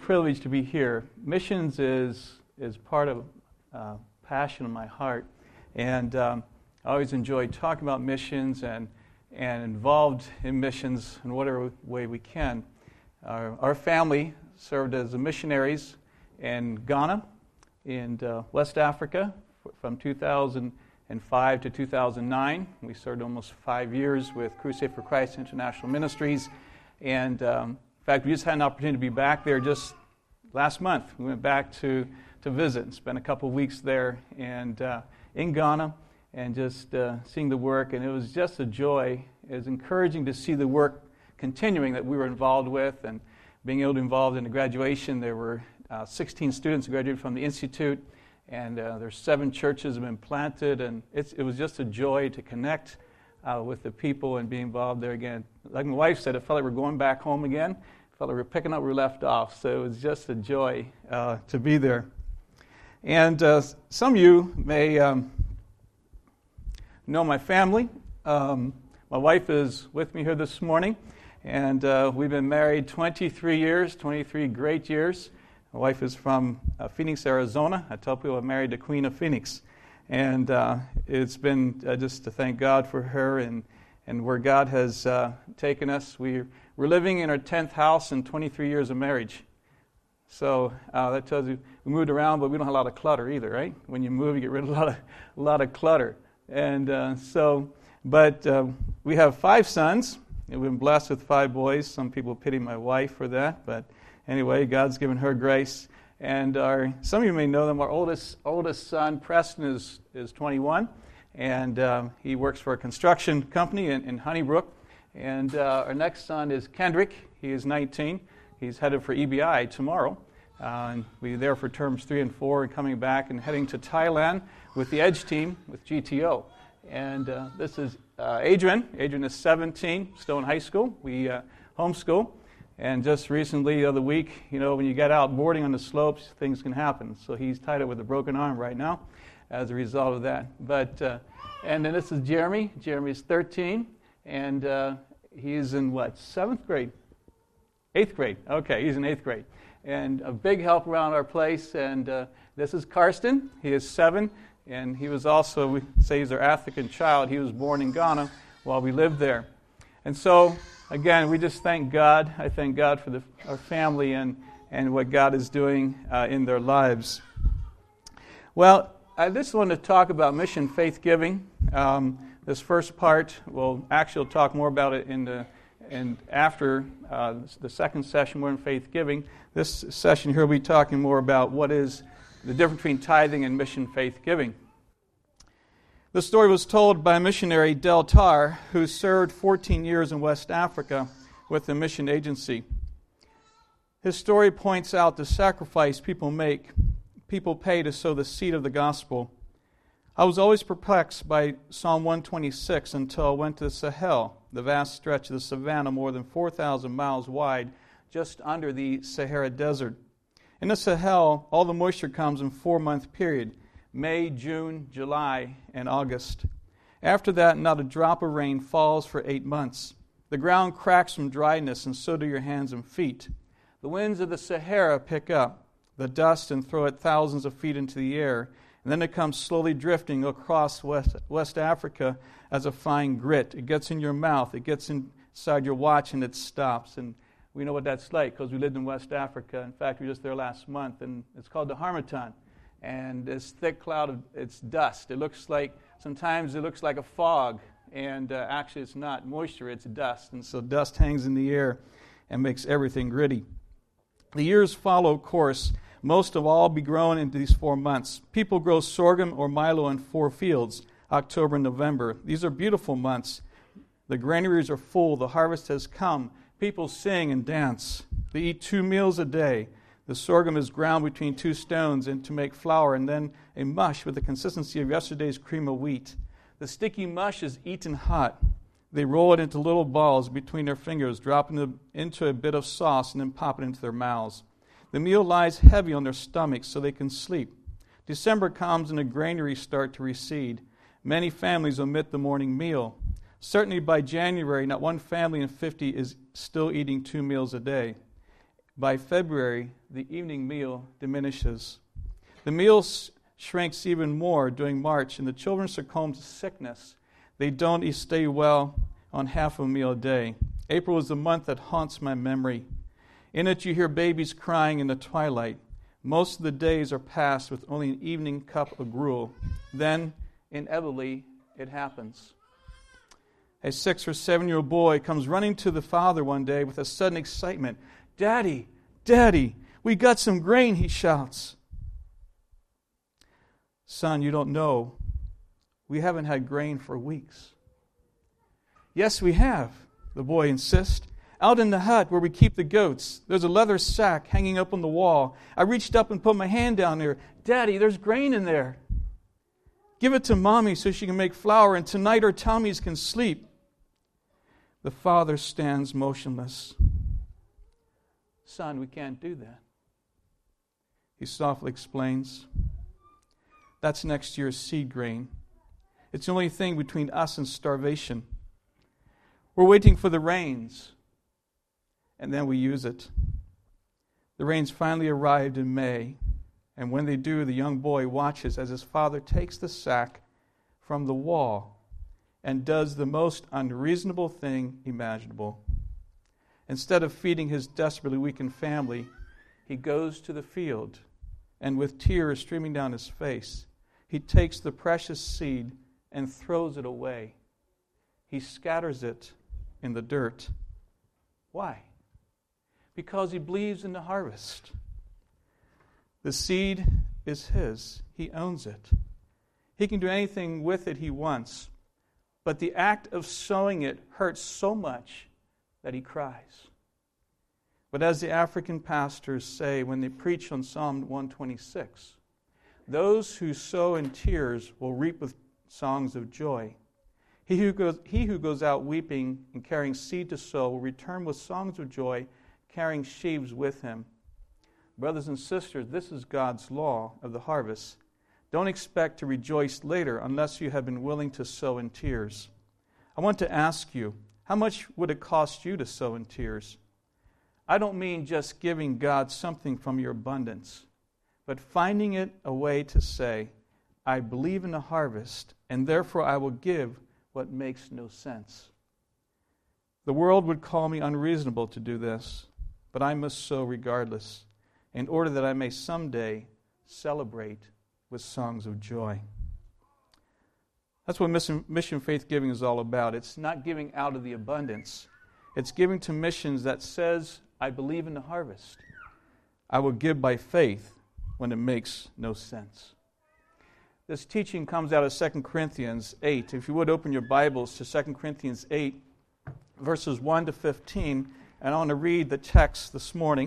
privilege to be here. Missions is part of passion in my heart, and I always enjoy talking about missions and involved in missions in whatever way we can. Our family served as missionaries in Ghana, in West Africa, from 2005 to 2009. We served almost 5 years with Crusade for Christ International Ministries, and in fact, we just had an opportunity to be back there just last month. We went back to visit and spent a couple of weeks there and in Ghana, and just seeing the work, and it was just a joy. It was encouraging to see the work continuing that we were involved with, and being able to be involved in the graduation. There were 16 students who graduated from the Institute, and there's 7 churches have been planted, and it was just a joy to connect with the people and be involved there again. Like my wife said, it felt like we're going back home again. It felt like we're picking up where we left off, so it was just a joy to be there. And some of you may know my family. My wife is with me here this morning, and we've been married 23 years, 23 great years. My wife is from Phoenix, Arizona. I tell people I'm married to Queen of Phoenix. And it's been just to thank God for her and where God has taken us. We're living in our 10th house in 23 years of marriage. So that tells you we moved around, but we don't have a lot of clutter either, right? When you move, you get rid of a lot of clutter. And we have 5 sons. And we've been blessed with 5 boys. Some people pity my wife for that, but anyway, God's given her grace. And some of you may know them. Our oldest son, Preston, is 21, and he works for a construction company in Honeybrook. And our next son is Kendrick. He is 19. He's headed for EBI tomorrow. And we're there for terms 3 and 4, and coming back and heading to Thailand with the Edge team with GTO. And this is Adrian. Adrian is 17, still in high school. We homeschool. And just recently, the other week, when you get out boarding on the slopes, things can happen. So he's tied up with a broken arm right now as a result of that. And then this is Jeremy. Jeremy's 13, and he's in 7th grade? 8th grade. Okay, he's in 8th grade. And a big help around our place. And this is Karsten. He is 7, and he was also, we say he's our African child. He was born in Ghana while we lived there. And so, again, we just thank God. I thank God for our family and what God is doing in their lives. Well, I just want to talk about mission faith giving. This first part, we'll talk more about it after the second session, we're in faith giving. This session here, we'll be talking more about what is the difference between tithing and mission faith giving. The story was told by missionary Del Tar, who served 14 years in West Africa with the mission agency. His story points out the sacrifice people pay to sow the seed of the gospel. I was always perplexed by Psalm 126 until I went to the Sahel, the vast stretch of the savannah more than 4,000 miles wide, just under the Sahara Desert. In the Sahel, all the moisture comes in a 4-month period. May, June, July, and August. After that, not a drop of rain falls for 8 months. The ground cracks from dryness, and so do your hands and feet. The winds of the Sahara pick up the dust and throw it thousands of feet into the air, and then it comes slowly drifting across West Africa as a fine grit. It gets in your mouth, it gets inside your watch, and it stops. And we know what that's like because we lived in West Africa. In fact, we were just there last month, and it's called the Harmattan. And this thick cloud it's dust. Sometimes it looks like a fog, and actually it's not moisture, it's dust. And so dust hangs in the air and makes everything gritty. The years follow course. Most of all be grown into these 4 months. People grow sorghum or milo in 4 fields, October and November. These are beautiful months. The granaries are full. The harvest has come. People sing and dance. They eat 2 meals a day. The sorghum is ground between 2 stones and to make flour, and then a mush with the consistency of yesterday's cream of wheat. The sticky mush is eaten hot. They roll it into little balls between their fingers, drop it into a bit of sauce, and then pop it into their mouths. The meal lies heavy on their stomachs so they can sleep. December comes and the granaries start to recede. Many families omit the morning meal. Certainly by January, not one family in 50 is still eating 2 meals a day. By February, the evening meal diminishes. The meal shrinks even more during March, and the children succumb to sickness. They don't stay well on half a meal a day. April is the month that haunts my memory. In it, you hear babies crying in the twilight. Most of the days are passed with only an evening cup of gruel. Then, inevitably, it happens. A 6 or 7-year-old boy comes running to the father one day with a sudden excitement. "Daddy, Daddy, we got some grain," he shouts. "Son, you don't know. We haven't had grain for weeks." "Yes, we have," the boy insists. "Out in the hut where we keep the goats, there's a leather sack hanging up on the wall. I reached up and put my hand down there. Daddy, there's grain in there. Give it to Mommy so she can make flour, and tonight our tummies can sleep." The father stands motionless. "Son, we can't do that." He softly explains, "That's next year's seed grain. It's the only thing between us and starvation. We're waiting for the rains, and then we use it." The rains finally arrived in May, and when they do, the young boy watches as his father takes the sack from the wall and does the most unreasonable thing imaginable. Instead of feeding his desperately weakened family, he goes to the field, and with tears streaming down his face, he takes the precious seed and throws it away. He scatters it in the dirt. Why? Because he believes in the harvest. The seed is his. He owns it. He can do anything with it he wants. But the act of sowing it hurts so much that he cries. But as the African pastors say when they preach on Psalm 126, those who sow in tears will reap with songs of joy. He who goes out weeping and carrying seed to sow will return with songs of joy, carrying sheaves with him. Brothers and sisters, this is God's law of the harvest. Don't expect to rejoice later unless you have been willing to sow in tears. I want to ask you, how much would it cost you to sow in tears? I don't mean just giving God something from your abundance, but finding it a way to say, "I believe in the harvest, and therefore I will give what makes no sense." The world would call me unreasonable to do this, but I must sow regardless, in order that I may someday celebrate with songs of joy. That's what mission faith giving is all about. It's not giving out of the abundance. It's giving to missions that says, "I believe in the harvest. I will give by faith when it makes no sense." This teaching comes out of 2 Corinthians 8. If you would open your Bibles to 2 Corinthians 8, verses 1 to 15, and I want to read the text this morning.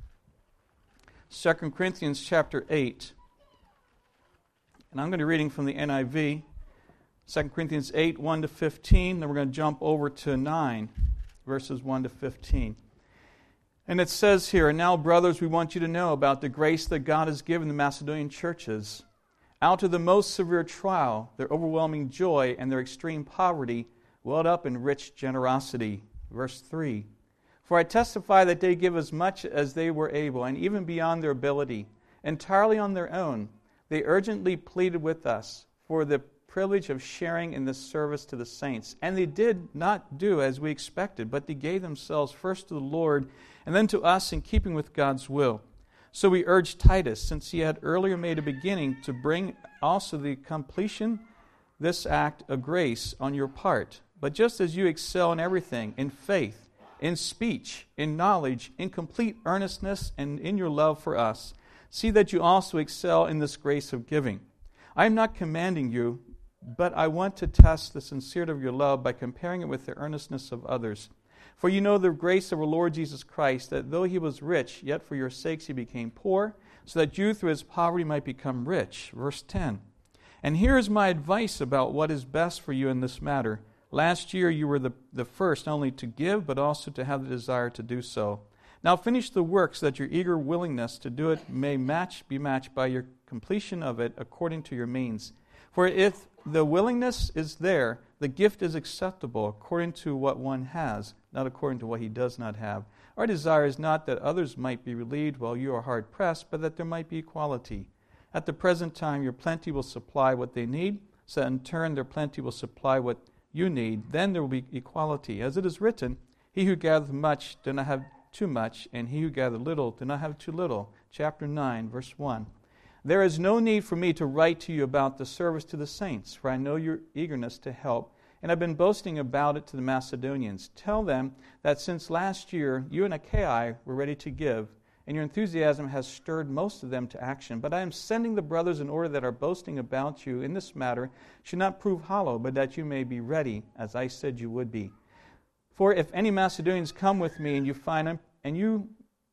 2 Corinthians chapter 8. And I'm going to be reading from the NIV, 2 Corinthians 8, 1 to 15. Then we're going to jump over to 9, verses 1 to 15. And it says here, "And now, brothers, we want you to know about the grace that God has given the Macedonian churches. Out of the most severe trial, their overwhelming joy and their extreme poverty welled up in rich generosity." Verse 3, "For I testify that they give as much as they were able, and even beyond their ability, entirely on their own. They urgently pleaded with us for the privilege of sharing in this service to the saints. And they did not do as we expected, but they gave themselves first to the Lord and then to us in keeping with God's will. So we urged Titus, since he had earlier made a beginning, to bring also the completion this act of grace on your part. But just as you excel in everything, in faith, in speech, in knowledge, in complete earnestness, and in your love for us, see that you also excel in this grace of giving. I am not commanding you, but I want to test the sincerity of your love by comparing it with the earnestness of others. For you know the grace of our Lord Jesus Christ, that though he was rich, yet for your sakes he became poor, so that you through his poverty might become rich. Verse 10. And here is my advice about what is best for you in this matter. Last year you were the first not only to give, but also to have the desire to do so. Now finish the work so that your eager willingness to do it may be matched by your completion of it according to your means. For if the willingness is there, the gift is acceptable according to what one has, not according to what he does not have. Our desire is not that others might be relieved while you are hard-pressed, but that there might be equality. At the present time, your plenty will supply what they need, so that in turn their plenty will supply what you need. Then there will be equality. As it is written, he who gathereth much does not have too much, and he who gathereth little does not have too little. Chapter 9, verse 1. There is no need for me to write to you about the service to the saints, for I know your eagerness to help, and I've been boasting about it to the Macedonians. Tell them that since last year you and Achaia were ready to give, and your enthusiasm has stirred most of them to action. But I am sending the brothers in order that our boasting about you in this matter should not prove hollow, but that you may be ready, as I said you would be. For if any Macedonians come with me and you find you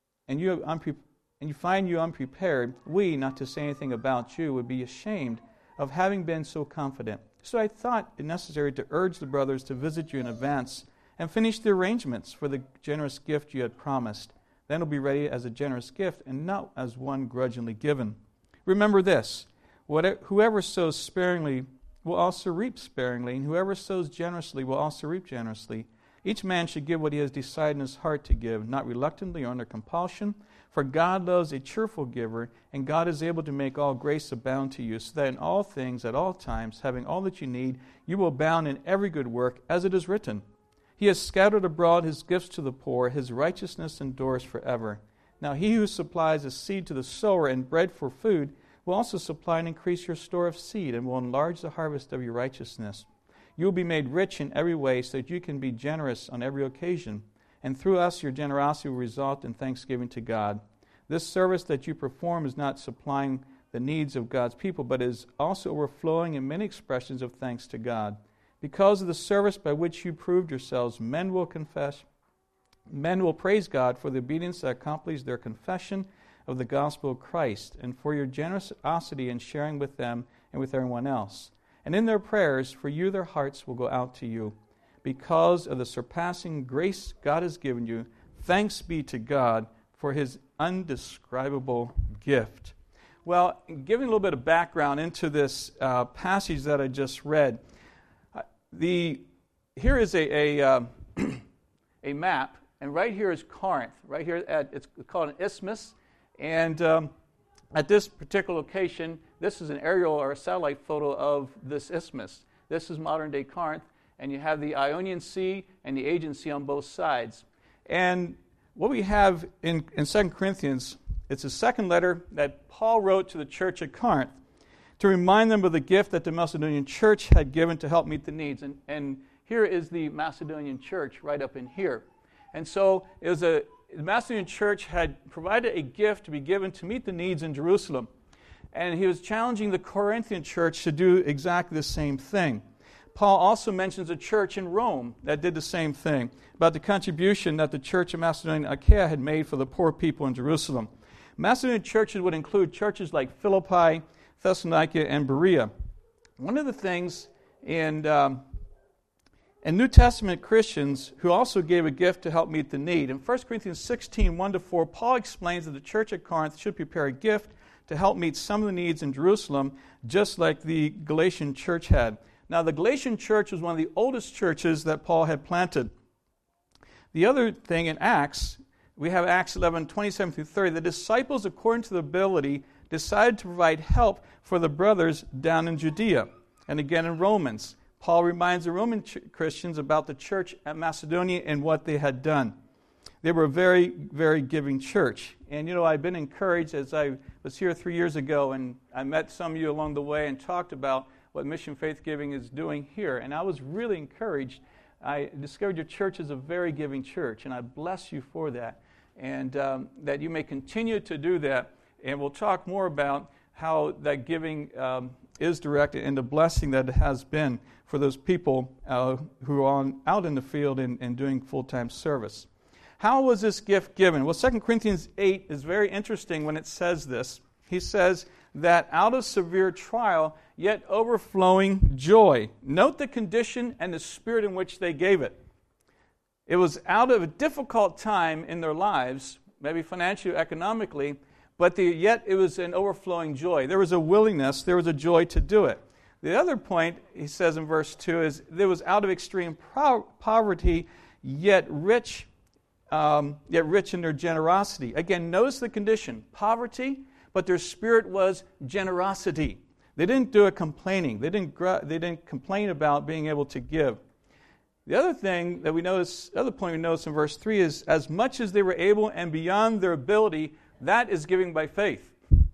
unprepared, we, not to say anything about you, would be ashamed of having been so confident. So I thought it necessary to urge the brothers to visit you in advance and finish the arrangements for the generous gift you had promised. Then it will be ready as a generous gift and not as one grudgingly given. Remember this, whoever sows sparingly will also reap sparingly, and whoever sows generously will also reap generously. Each man should give what he has decided in his heart to give, not reluctantly or under compulsion, for God loves a cheerful giver, and God is able to make all grace abound to you, so that in all things, at all times, having all that you need, you will abound in every good work, as it is written. He has scattered abroad his gifts to the poor, his righteousness endures forever. Now he who supplies a seed to the sower and bread for food will also supply and increase your store of seed, and will enlarge the harvest of your righteousness. You will be made rich in every way, so that you can be generous on every occasion. And through us your generosity will result in thanksgiving to God. This service that you perform is not supplying the needs of God's people, but is also overflowing in many expressions of thanks to God. Because of the service by which you proved yourselves, men will praise God for the obedience that accomplishes their confession of the gospel of Christ, and for your generosity in sharing with them and with everyone else. And in their prayers for you, their hearts will go out to you. Because of the surpassing grace God has given you, thanks be to God for his indescribable gift. Well, giving a little bit of background into this passage that I just read, here is a map, and right here is Corinth. Right here, it's called an isthmus, and at this particular location, this is an aerial or a satellite photo of this isthmus. This is modern-day Corinth, and you have the Ionian Sea and the Aegean Sea on both sides. And what we have in 2 Corinthians, it's a second letter that Paul wrote to the church at Corinth to remind them of the gift that the Macedonian church had given to help meet the needs. And here is the Macedonian church right up in here. And so the Macedonian church had provided a gift to be given to meet the needs in Jerusalem. And he was challenging the Corinthian church to do exactly the same thing. Paul also mentions a church in Rome that did the same thing, about the contribution that the church of Macedonia and Achaia had made for the poor people in Jerusalem. Macedonian churches would include churches like Philippi, Thessalonica, and Berea. One of the things in New Testament Christians who also gave a gift to help meet the need. In 1 Corinthians 16, 1-4, Paul explains that the church at Corinth should prepare a gift to help meet some of the needs in Jerusalem, just like the Galatian church had. Now, the Galatian church was one of the oldest churches that Paul had planted. The other thing in Acts, we have Acts 11, 27 through 30. The disciples, according to their ability, decided to provide help for the brothers down in Judea. And again in Romans, Paul reminds the Roman Christians about the church at Macedonia and what they had done. They were a very, very giving church. And I've been encouraged as I was here 3 years ago, and I met some of you along the way and talked about what Mission Faith Giving is doing here. And I was really encouraged. I discovered your church is a very giving church, and I bless you for that. And that you may continue to do that. And we'll talk more about how that giving is directed and the blessing that it has been for those people who are out in the field and doing full-time service. How was this gift given? Well, 2 Corinthians 8 is very interesting when it says this. He says that out of severe trial, yet overflowing joy. Note the condition and the spirit in which they gave it. It was out of a difficult time in their lives, maybe financially or economically, but yet it was an overflowing joy. There was a willingness, there was a joy to do it. The other point, he says in verse 2, is there was out of extreme poverty, yet rich yet rich in their generosity. Again, notice the condition, poverty, but their spirit was generosity. They didn't do it complaining. They didn't complain about being able to give. The other thing that we notice, the other point we notice in verse 3 is, as much as they were able and beyond their ability, that is giving by faith.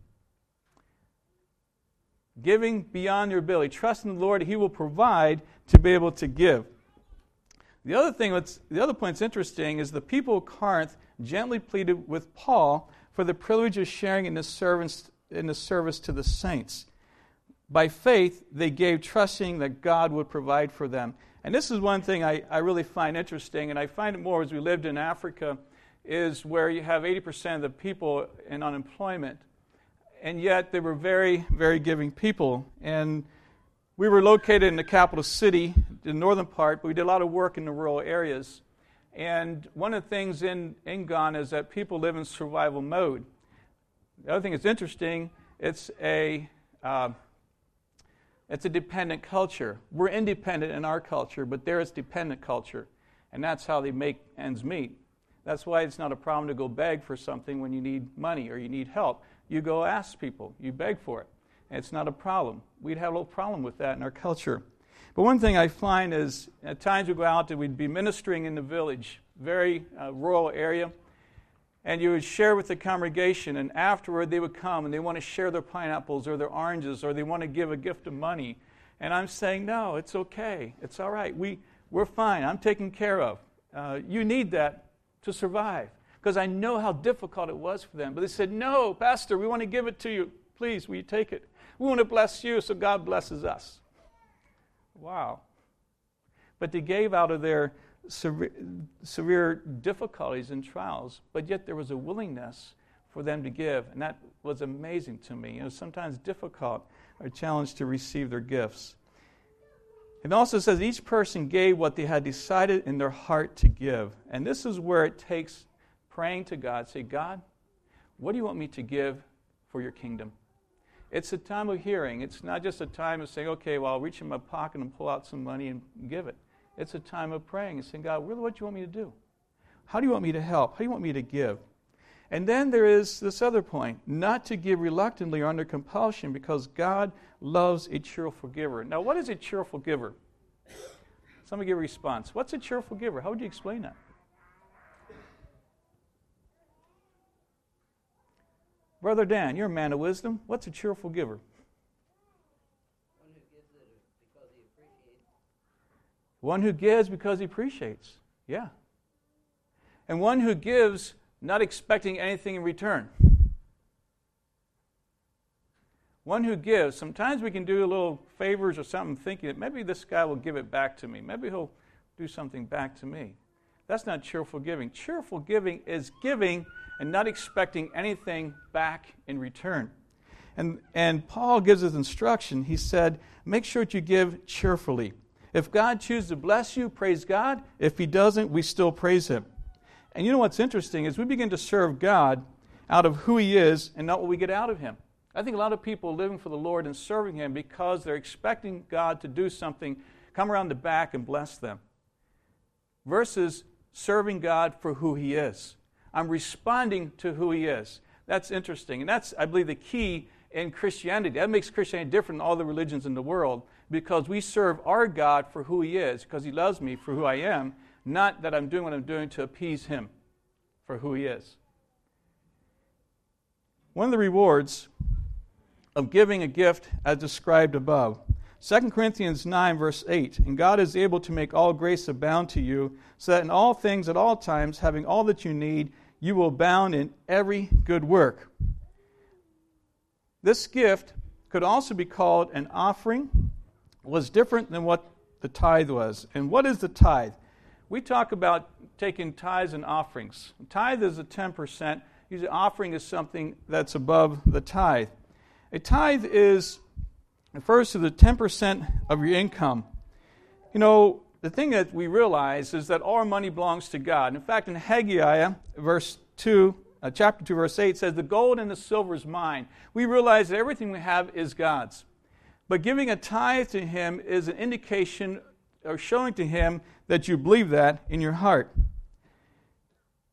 Giving beyond your ability. Trust in the Lord, He will provide to be able to give. The other point that's interesting is the people of Corinth gently pleaded with Paul for the privilege of sharing in the service to the saints. By faith, they gave, trusting that God would provide for them. And this is one thing I really find interesting, and I find it more as we lived in Africa, is where you have 80% of the people in unemployment. And yet they were very, very giving people. And we were located in the capital city, the northern part, but we did a lot of work in the rural areas. And one of the things in Ghana is that people live in survival mode. The other thing that's interesting, it's a dependent culture. We're independent in our culture, but there is dependent culture. And that's how they make ends meet. That's why it's not a problem to go beg for something when you need money or you need help. You go ask people. You beg for it. And it's not a problem. We'd have a little problem with that in our culture. But one thing I find is at times we go out and we'd be ministering in the village, very rural area, and you would share with the congregation, and afterward they would come and they want to share their pineapples or their oranges or they want to give a gift of money. And I'm saying, no, it's okay. It's all right. We're fine. I'm taken care of. You need that to survive. Because I know how difficult it was for them. But they said, no, Pastor, we want to give it to you. Please, will you take it? We want to bless you so God blesses us. Wow. But they gave out of their severe difficulties and trials, but yet there was a willingness for them to give, and that was amazing to me. It was sometimes difficult or challenged to receive their gifts. It also says each person gave what they had decided in their heart to give, and this is where it takes praying to God. Say, God, what do you want me to give for your kingdom? It's a time of hearing. It's not just a time of saying, okay, well, I'll reach in my pocket and pull out some money and give it. It's a time of praying and saying, God, really, what do you want me to do? How do you want me to help? How do you want me to give? And then there is this other point, not to give reluctantly or under compulsion, because God loves a cheerful giver. Now, what is a cheerful giver? Somebody give a response. What's a cheerful giver? How would you explain that? Brother Dan, you're a man of wisdom. What's a cheerful giver? One who gives because he appreciates. Yeah. And one who gives not expecting anything in return. One who gives. Sometimes we can do a little favors or something thinking that maybe this guy will give it back to me. Maybe he'll do something back to me. That's not cheerful giving. Cheerful giving is giving and not expecting anything back in return. And Paul gives us instruction. He said, make sure that you give cheerfully. If God chooses to bless you, praise God. If He doesn't, we still praise Him. And you know what's interesting is we begin to serve God out of who He is and not what we get out of Him. I think a lot of people are living for the Lord and serving Him because they're expecting God to do something, come around the back and bless them, versus serving God for who He is. I'm responding to who He is. That's interesting. And that's, I believe, the key in Christianity. That makes Christianity different than all the religions in the world, because we serve our God for who He is, because He loves me for who I am, not that I'm doing what I'm doing to appease Him for who He is. One of the rewards of giving a gift as described above. 2 Corinthians 9, verse 8, and God is able to make all grace abound to you, so that in all things at all times, having all that you need, you will abound in every good work. This gift could also be called an offering. It was different than what the tithe was. And what is the tithe? We talk about taking tithes and offerings. Tithe is a 10%. Usually offering is something that's above the tithe. A tithe refers to the 10% of your income. You know, the thing that we realize is that all our money belongs to God. In fact, in Haggai, chapter 2, verse 8 says, the gold and the silver is mine. We realize that everything we have is God's. But giving a tithe to Him is an indication or showing to Him that you believe that in your heart.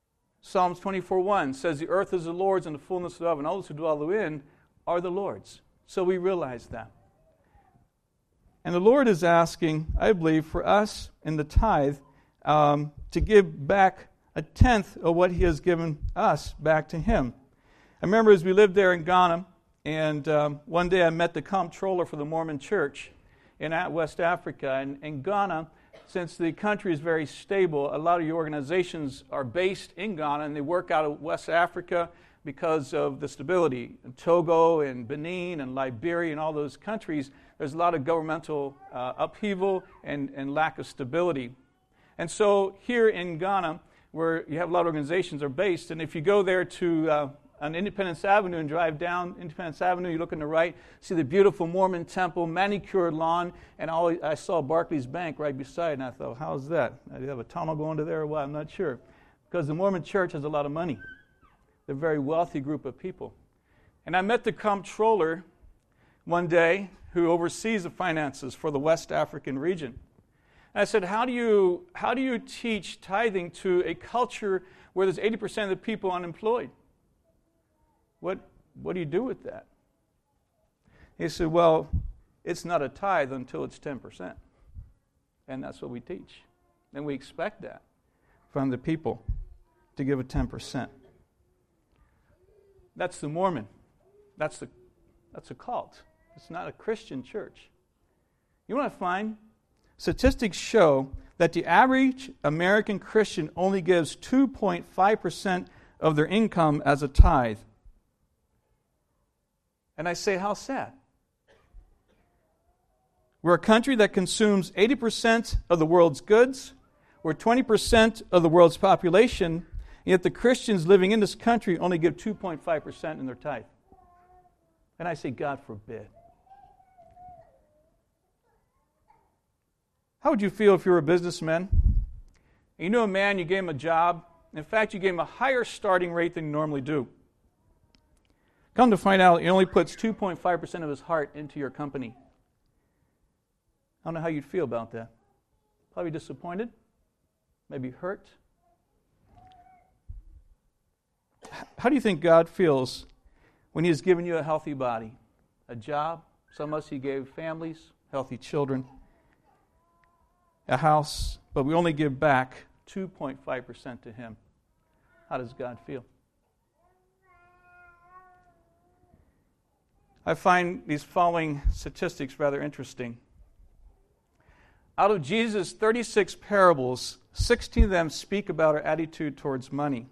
Psalms 24:1 says, the earth is the Lord's and the fullness thereof, and all those who dwell therein are the Lord's. So we realize that. And the Lord is asking, I believe, for us in the tithe to give back a tenth of what He has given us back to Him. I remember as we lived there in Ghana, and one day I met the comptroller for the Mormon Church in West Africa. And in Ghana, since the country is very stable, a lot of your organizations are based in Ghana, and they work out of West Africa because of the stability. In Togo and Benin and Liberia and all those countries, there's a lot of governmental upheaval and lack of stability. And so here in Ghana, where you have a lot of organizations are based, and if you go there to on Independence Avenue and drive down Independence Avenue, you look on the right, see the beautiful Mormon temple, manicured lawn, and I saw Barclays Bank right beside, and I thought, how's that? Do you have a tunnel going to there or what? I'm not sure. Because the Mormon Church has a lot of money. They're a very wealthy group of people. And I met the comptroller one day who oversees the finances for the West African region. And I said, how do you teach tithing to a culture where there's 80% of the people unemployed? What do you do with that? He said, well, it's not a tithe until it's 10%. And that's what we teach. And we expect that from the people to give a 10%. That's the Mormon. That's a cult. It's not a Christian church. You want to find? Statistics show that the average American Christian only gives 2.5% of their income as a tithe. And I say, how sad. We're a country that consumes 80% of the world's goods. We're 20% of the world's population, yet the Christians living in this country only give 2.5% in their tithe. And I say, God forbid. How would you feel if you were a businessman? You knew a man, you gave him a job. In fact, you gave him a higher starting rate than you normally do. Come to find out, he only puts 2.5% of his heart into your company. I don't know how you'd feel about that. Probably disappointed, maybe hurt. How do you think God feels when He has given you a healthy body, a job? Some of us He gave families, healthy children, a house, but we only give back 2.5% to Him. How does God feel? I find these following statistics rather interesting. Out of Jesus' 36 parables, 16 of them speak about our attitude towards money.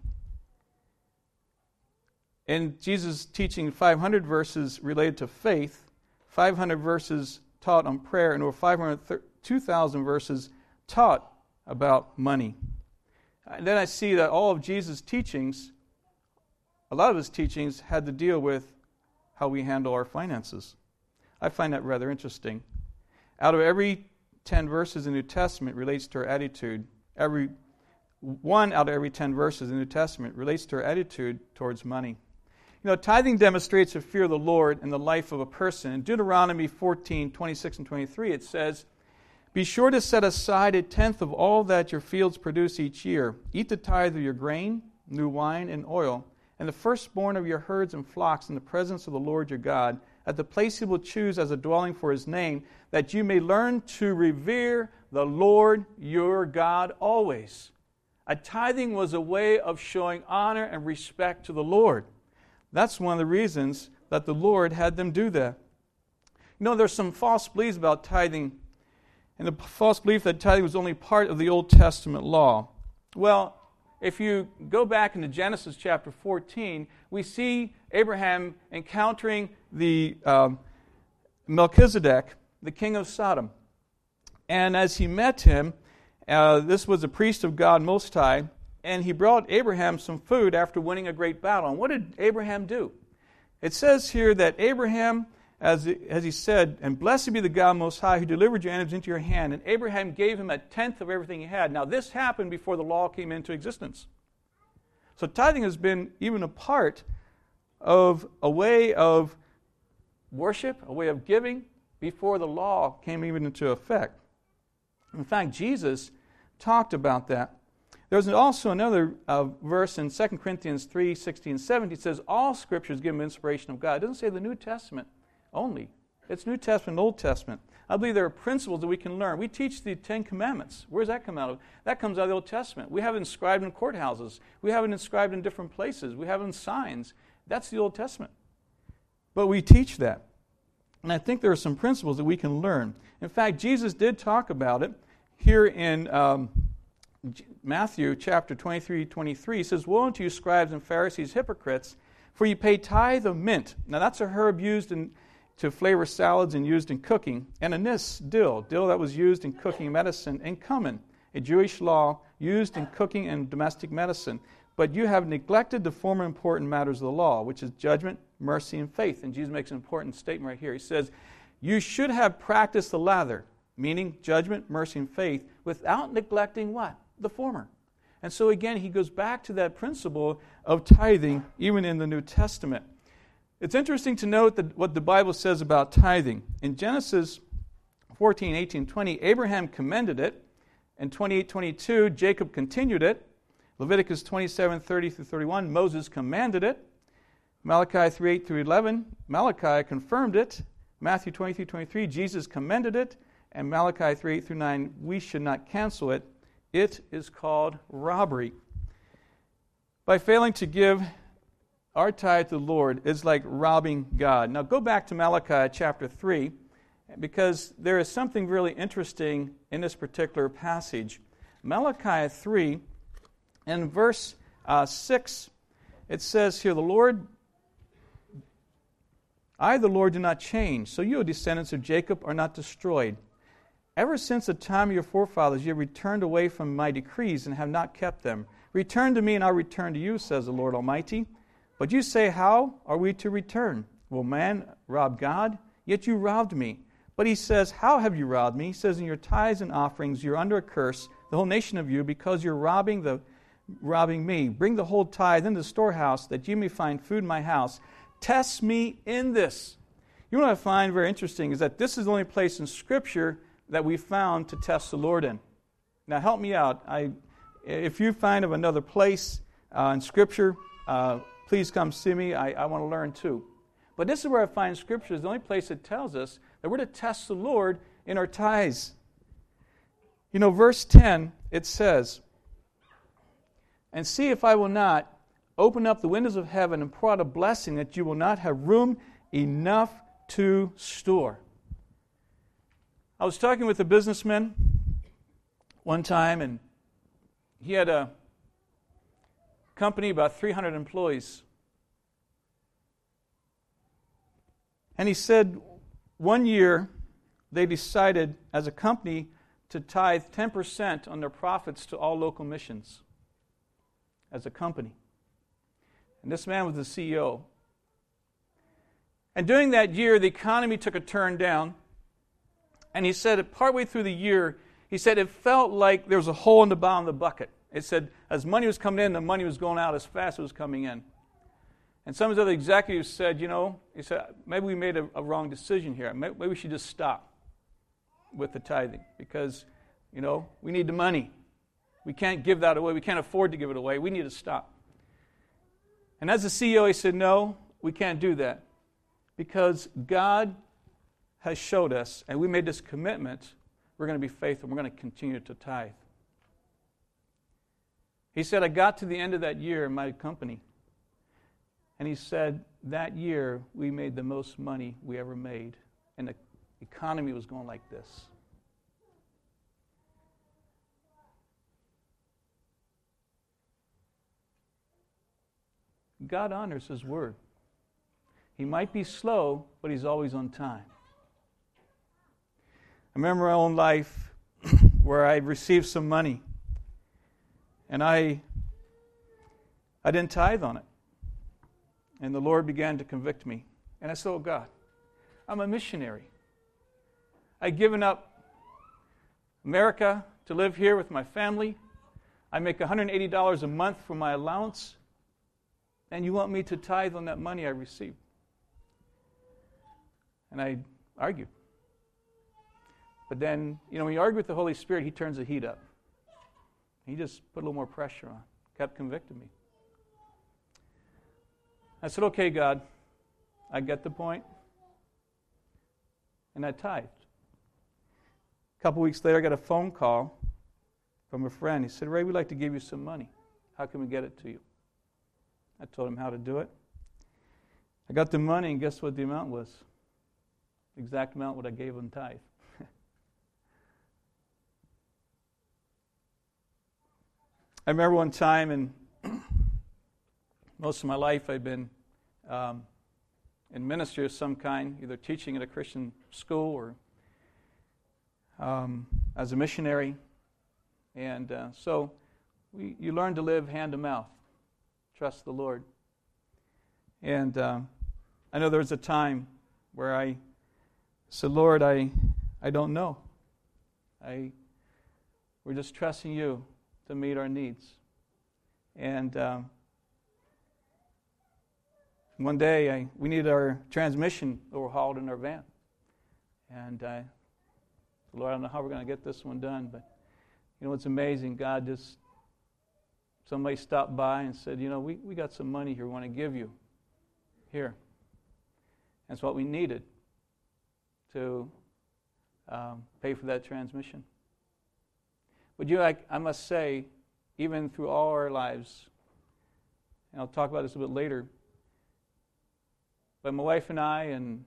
In Jesus' teaching, 500 verses related to faith, 500 verses taught on prayer, and over 2,000 verses taught about money. And then I see that all of Jesus' teachings, a lot of His teachings, had to deal with how we handle our finances. I find that rather interesting. Out of every 10 verses in the New Testament relates to our attitude. One out of every 10 verses in the New Testament relates to our attitude towards money. You know, tithing demonstrates a fear of the Lord in the life of a person. In Deuteronomy 14:26 and 23, it says, "Be sure to set aside a tenth of all that your fields produce each year. Eat the tithe of your grain, new wine, and oil, and the firstborn of your herds and flocks in the presence of the Lord your God, at the place He will choose as a dwelling for His name, that you may learn to revere the Lord your God always." A tithing was a way of showing honor and respect to the Lord. That's one of the reasons that the Lord had them do that. You know, there's some false beliefs about tithing, and the false belief that tithing was only part of the Old Testament law. Well, if you go back into Genesis chapter 14, we see Abraham encountering the Melchizedek, the king of Sodom. And as he met him, this was a priest of God Most High, and he brought Abraham some food after winning a great battle. And what did Abraham do? It says here that Abraham, as he said, "And blessed be the God Most High who delivered your enemies into your hand." And Abraham gave him a tenth of everything he had. Now this happened before the law came into existence. So tithing has been even a part of a way of worship, a way of giving, before the law came even into effect. In fact, Jesus talked about that. There's also another verse in 2 Corinthians 3, 16, 17. It says, all Scripture is given by inspiration of God. It doesn't say the New Testament only. It's New Testament and Old Testament. I believe there are principles that we can learn. We teach the Ten Commandments. Where does that come out of? That comes out of the Old Testament. We have it inscribed in courthouses. We have it inscribed in different places. We have it in signs. That's the Old Testament. But we teach that. And I think there are some principles that we can learn. In fact, Jesus did talk about it here in Matthew chapter 23, 23. He says, woe unto you, scribes and Pharisees, hypocrites, for you pay tithe of mint. Now that's a herb used to flavor salads and used in cooking. And anise, dill that was used in cooking medicine, and cumin, a Jewish law used in cooking and domestic medicine. But you have neglected the former important matters of the law, which is judgment, mercy, and faith. And Jesus makes an important statement right here. He says, you should have practiced the latter, meaning judgment, mercy, and faith, without neglecting what? The former. And so again, he goes back to that principle of tithing, even in the New Testament. It's interesting to note that what the Bible says about tithing. In Genesis 14, 18, 20, Abraham commended it. In 28, 22, Jacob continued it. Leviticus 27, 30 through 31, Moses commanded it. Malachi 3, 8 through 11, Malachi confirmed it. Matthew 23, 23, Jesus commended it. And Malachi 3, 8 through 9, we should not cancel it. It is called robbery. By failing to give our tithe to the Lord is like robbing God. Now go back to Malachi chapter 3, because there is something really interesting in this particular passage. Malachi 3, in verse 6, it says here, I, the Lord, do not change, so you, descendants of Jacob, are not destroyed. Ever since the time of your forefathers, you have returned away from my decrees and have not kept them. Return to me, and I'll return to you, says the Lord Almighty. But you say, how are we to return? Will man rob God? Yet you robbed me. But he says, how have you robbed me? He says, in your tithes and offerings you're under a curse, the whole nation of you, because you're robbing me. Bring the whole tithe into the storehouse, that you may find food in my house. Test me in this. You know what I find very interesting is that this is the only place in Scripture that we found to test the Lord in. Now help me out. If you find of another place in Scripture, please come see me. I want to learn too. But this is where I find Scripture is the only place that tells us that we're to test the Lord in our tithes. You know, verse 10, it says, and see if I will not open up the windows of heaven and pour out a blessing that you will not have room enough to store. I was talking with a businessman one time, and he had a company, about 300 employees. And he said one year they decided as a company to tithe 10% on their profits to all local missions as a company. And this man was the CEO. And during that year, the economy took a turn down. And he said that partway through the year, he said it felt like there was a hole in the bottom of the bucket. It said as money was coming in, the money was going out as fast as it was coming in. And some of his other executives said, he said, maybe we made a wrong decision here. Maybe we should just stop with the tithing because, we need the money. We can't give that away. We can't afford to give it away. We need to stop. And as the CEO, he said, no, we can't do that because God has showed us, and we made this commitment, we're going to be faithful. We're going to continue to tithe. He said, I got to the end of that year in my company, and he said, that year we made the most money we ever made, and the economy was going like this. God honors His word. He might be slow, but He's always on time. I remember my own life where I received some money, and I didn't tithe on it. And the Lord began to convict me. And I said, oh God, I'm a missionary. I'd given up America to live here with my family. I make $180 a month for my allowance. And you want me to tithe on that money I received? And I argued. But then, when you argue with the Holy Spirit, He turns the heat up. He just put a little more pressure on, kept convicting me. I said, okay, God, I get the point. And I tithed. A couple weeks later, I got a phone call from a friend. He said, Ray, we'd like to give you some money. How can we get it to you? I told him how to do it. I got the money, and guess what the amount was? The exact amount what I gave him tithe. I remember one time, and most of my life I've been in ministry of some kind, either teaching at a Christian school or as a missionary. And so you learn to live hand to mouth, trust the Lord. And I know there was a time where I said, Lord, I don't know. We're just trusting you to meet our needs. And one day we needed our transmission overhauled in our van. And Lord, I don't know how we're going to get this one done, but you know, it's amazing. God just, somebody stopped by and said, you know, we got some money here we want to give you. Here. That's what we needed to pay for that transmission. But I must say, even through all our lives, and I'll talk about this a bit later, but my wife and I, and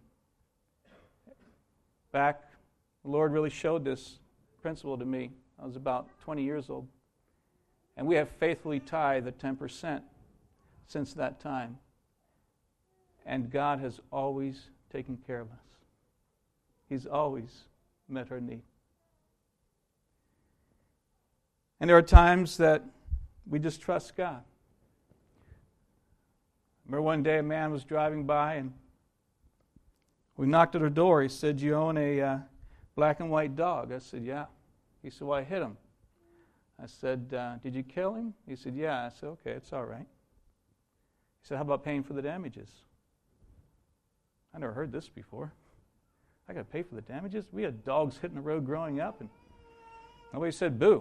back, the Lord really showed this principle to me. I was about 20 years old. And we have faithfully tithed the 10% since that time. And God has always taken care of us. He's always met our need. And there are times that we just trust God. I remember one day a man was driving by and we knocked at her door. He said, "You own a black and white dog?" I said, "Yeah." He said, "Well, I hit him." I said, "Did you kill him?" He said, "Yeah." I said, "Okay, it's all right." He said, "How about paying for the damages?" I never heard this before. I got to pay for the damages? We had dogs hitting the road growing up, and nobody said boo.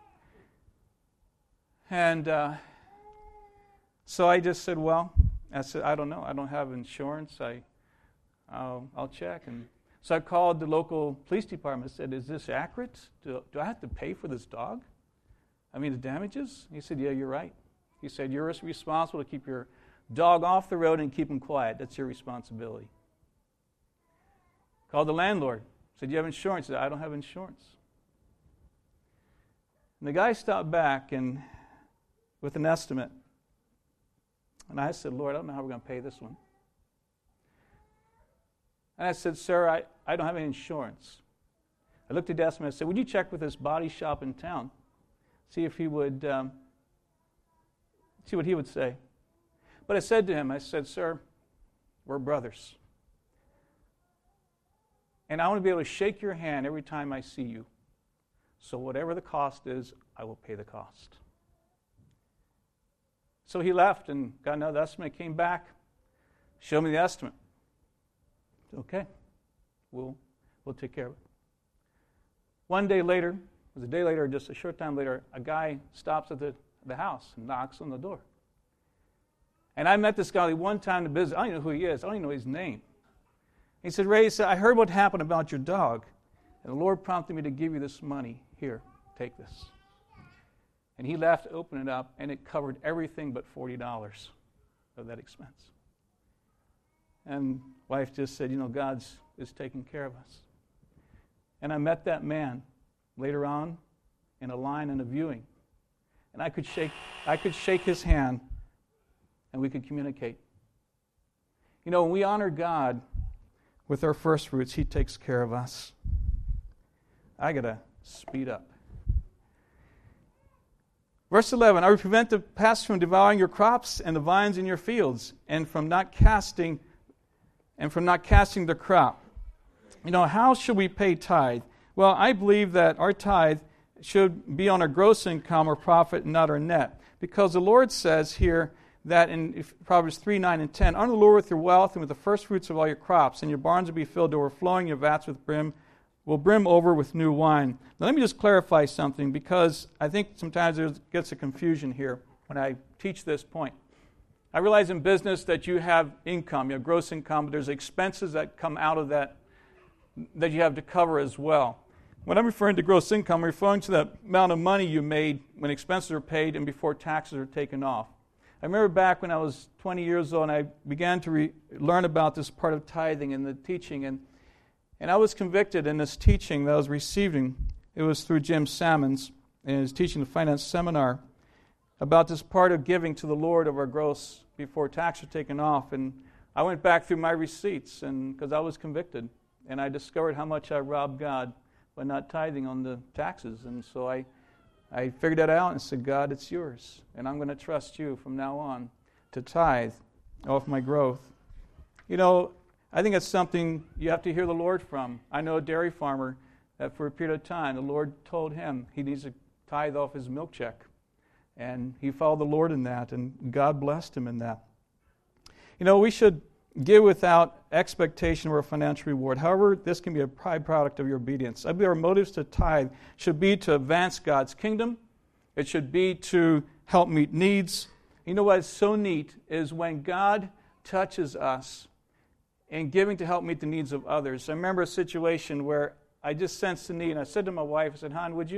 And so I just said, well, I said, I don't know. I don't have insurance. I'll check. And so I called the local police department. I said, is this accurate? Do I have to pay for this dog? I mean, the damages? He said, yeah, you're right. He said, you're responsible to keep your dog off the road and keep him quiet. That's your responsibility. Called the landlord. Said, you have insurance? He said, I don't have insurance. And the guy stopped back and with an estimate. And I said, Lord, I don't know how we're going to pay this one. And I said, sir, I don't have any insurance. I looked at the estimate and I said, would you check with this body shop in town? See if he would, see what he would say. But I said to him, I said, sir, we're brothers. And I want to be able to shake your hand every time I see you. So whatever the cost is, I will pay the cost. So he left and got another estimate, came back, showed me the estimate. Okay, we'll take care of it. One day later, it was a day later, just a short time later, a guy stops at the house and knocks on the door. And I met this guy one time in the business. I don't even know who he is. I don't even know his name. He said, Ray, I heard what happened about your dog, and the Lord prompted me to give you this money. Here, take this. And he left, opened it up, and it covered everything but $40 of that expense. And wife just said, you know, God is taking care of us. And I met that man later on in a line and a viewing. And I could shake his hand, and we could communicate. You know, when we honor God with our first fruits, He takes care of us. I got to speed up. Verse 11, I will prevent the pest from devouring your crops and the vines in your fields, and from not casting the crop. You know, how should we pay tithe? Well, I believe that our tithe should be on our gross income or profit and not our net. Because the Lord says here that in Proverbs 3, 9, and 10, honor the Lord with your wealth and with the first fruits of all your crops, and your barns will be filled to overflowing, your vats with brim will brim over with new wine. Now let me just clarify something, because I think sometimes there gets a confusion here when I teach this point. I realize in business that you have income, you have gross income, but there's expenses that come out of that you have to cover as well. When I'm referring to gross income, I'm referring to the amount of money you made when expenses are paid and before taxes are taken off. I remember back when I was 20 years old and I began to learn about this part of tithing and the teaching, and I was convicted in this teaching that I was receiving. It was through Jim Sammons, and he was teaching the finance seminar about this part of giving to the Lord of our gross before taxes are taken off. And I went back through my receipts, and because I was convicted, and I discovered how much I robbed God by not tithing on the taxes. And so I figured that out and said, God, it's yours, and I'm going to trust you from now on to tithe off my growth. You know, I think it's something you have to hear the Lord from. I know a dairy farmer that for a period of time, the Lord told him he needs to tithe off his milk check. And he followed the Lord in that, and God blessed him in that. You know, we should give without expectation or a financial reward. However, this can be a byproduct of your obedience. I believe our motives to tithe should be to advance God's kingdom. It should be to help meet needs. You know what's so neat is when God touches us in giving to help meet the needs of others. I remember a situation where I just sensed the need, and I said to my wife, I said, hon, what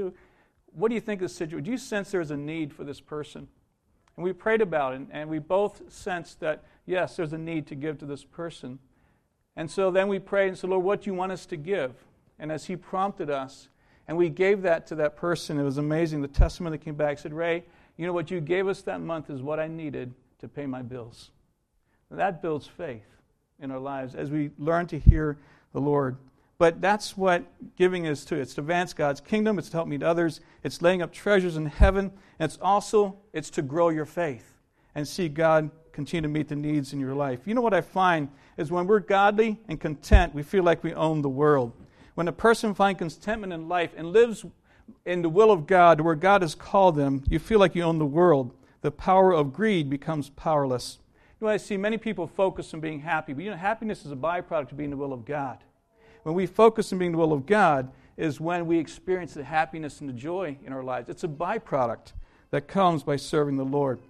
do you think of the situation? Do you sense there's a need for this person? And we prayed about it, and we both sensed that, yes, there's a need to give to this person. And so then we prayed and said, Lord, what do you want us to give? And as he prompted us, and we gave that to that person, it was amazing. The testimony that came back said, Ray, you know what you gave us that month is what I needed to pay my bills. And that builds faith in our lives as we learn to hear the Lord. But that's what giving is too. It's to advance God's kingdom. It's to help meet others. It's laying up treasures in heaven. And it's to grow your faith and see God continue to meet the needs in your life. You know what I find is when we're godly and content, we feel like we own the world. When a person finds contentment in life and lives in the will of God, where God has called them, you feel like you own the world. The power of greed becomes powerless. You know, I see many people focus on being happy, but you know, happiness is a byproduct of being the will of God. When we focus on being the will of God is when we experience the happiness and the joy in our lives. It's a byproduct that comes by serving the Lord.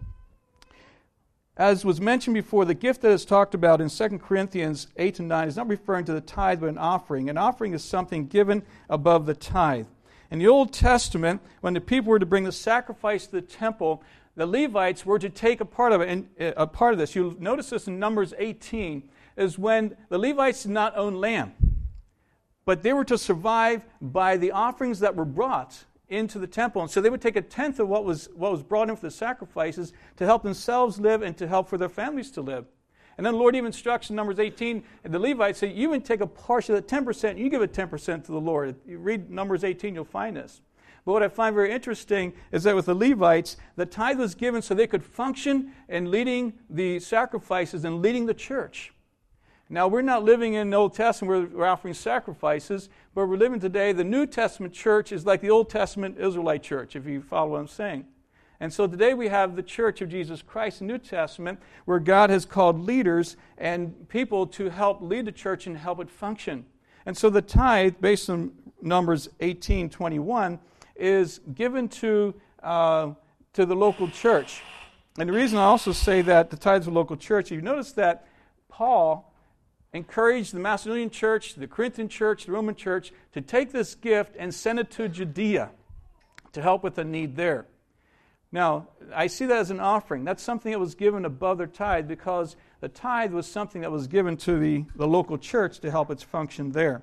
As was mentioned before, the gift that is talked about in 2 Corinthians 8 and 9 is not referring to the tithe but an offering. An offering is something given above the tithe. In the Old Testament, when the people were to bring the sacrifice to the temple, the Levites were to take a part of it. And a part of this, you'll notice this in Numbers 18, is when the Levites did not own land, but they were to survive by the offerings that were brought into the temple. And so they would take a tenth of what was brought in for the sacrifices to help themselves live and to help for their families to live. And then the Lord even instructs in Numbers 18, and the Levites say, you even take a portion of that 10%, you give it 10% to the Lord. You read Numbers 18, you'll find this. But what I find very interesting is that with the Levites, the tithe was given so they could function in leading the sacrifices and leading the church. Now, we're not living in the Old Testament where we're offering sacrifices, but we're living today. The New Testament church is like the Old Testament Israelite church, if you follow what I'm saying. And so today we have the Church of Jesus Christ, the New Testament, where God has called leaders and people to help lead the church and help it function. And so the tithe, based on Numbers 18:21, is given to the local church. And the reason I also say that the tithe is a local church, you notice that Paul encouraged the Macedonian church, the Corinthian church, the Roman church to take this gift and send it to Judea to help with the need there. Now, I see that as an offering. That's something that was given above their tithe because the tithe was something that was given to the local church to help its function there.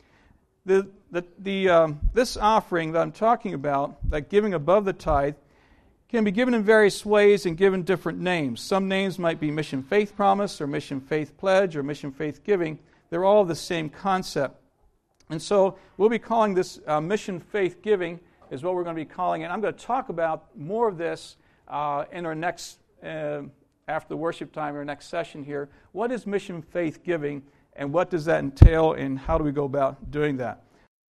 This offering that I'm talking about, that giving above the tithe, can be given in various ways and given different names. Some names might be Mission Faith Promise or Mission Faith Pledge or Mission Faith Giving. They're all the same concept. And so we'll be calling this Mission Faith Giving is what we're going to be calling it. I'm going to talk about more of this in our next, after the worship time, our next session here. What is Mission Faith Giving and what does that entail and how do we go about doing that?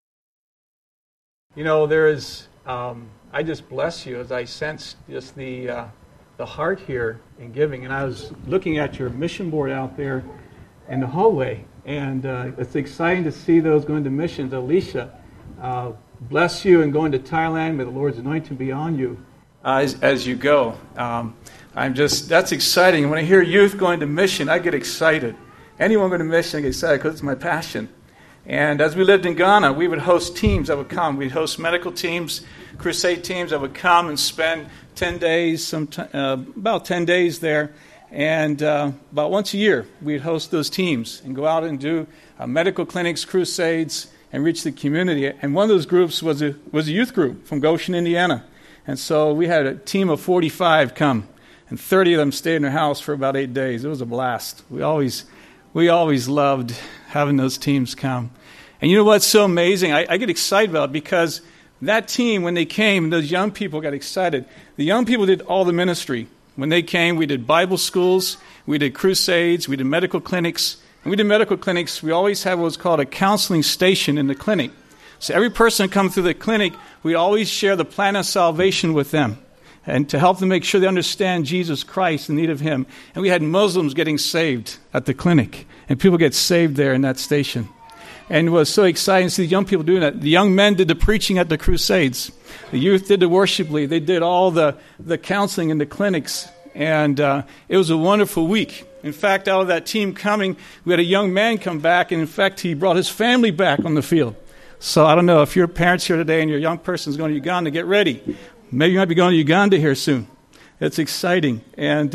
You know, there is... I just bless you as I sense just the heart here in giving. And I was looking at your mission board out there in the hallway, And it's exciting to see those going to missions. Alicia, bless you in going to Thailand. May the Lord's anointing be on you as you go. That's exciting. When I hear youth going to mission, I get excited. Anyone going to mission, I get excited because it's my passion. And as we lived in Ghana, we would host teams that would come. We'd host medical teams, crusade teams that would come and spend 10 days, about 10 days there. And about once a year, we'd host those teams and go out and do medical clinics, crusades, and reach the community. And one of those groups was a youth group from Goshen, Indiana. And so we had a team of 45 come, and 30 of them stayed in their house for about 8 days. It was a blast. We always loved having those teams come. And you know what's so amazing? I get excited about it because that team, when they came, those young people got excited. The young people did all the ministry. When they came, we did Bible schools, we did crusades, we did medical clinics. And we did medical clinics. We always have what's called a counseling station in the clinic. So every person that comes through the clinic, we always share the plan of salvation with them and to help them make sure they understand Jesus Christ and need of Him. And we had Muslims getting saved at the clinic, and people get saved there in that station. And it was so exciting to see the young people doing that. The young men did the preaching at the crusades. The youth did the worship lead. They did all the counseling in the clinics. And it was a wonderful week. In fact, out of that team coming, we had a young man come back, and in fact, he brought his family back on the field. So I don't know if your parents here today and your young person is going to Uganda, get ready. Maybe you might be going to Uganda here soon. It's exciting. And,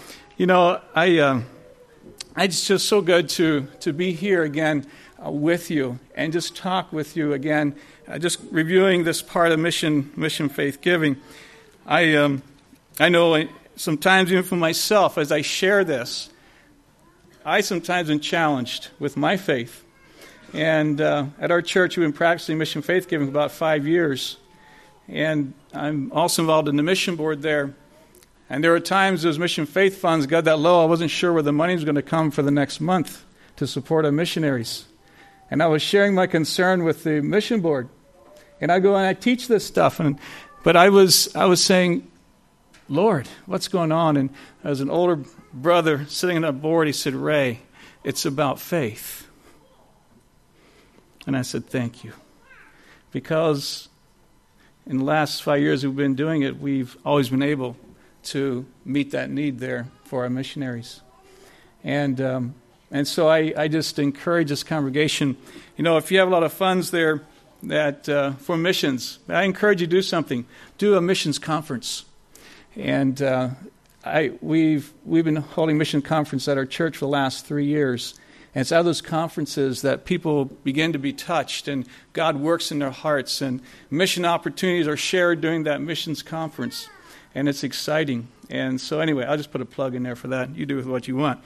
it's just so good to be here again with you and just talk with you again, just reviewing this part of mission faith giving. I know sometimes even for myself, as I share this, I sometimes am challenged with my faith. And at our church, we've been practicing mission faith giving for about 5 years. And I'm also involved in the mission board there. And there are times those mission faith funds got that low, I wasn't sure where the money was going to come for the next month to support our missionaries. And I was sharing my concern with the mission board. And I go and I teach this stuff. But I was saying, Lord, what's going on? And as an older brother sitting on that board, he said, Ray, it's about faith. And I said, thank you. Because in the last 5 years we've been doing it, we've always been able to meet that need there for our missionaries. And so I just encourage this congregation, if you have a lot of funds there that for missions, I encourage you to do something. Do a missions conference. And we've been holding mission conference at our church for the last 3 years. And it's out of those conferences that people begin to be touched and God works in their hearts. And mission opportunities are shared during that missions conference. And it's exciting. And so anyway, I'll just put a plug in there for that. You do with what you want.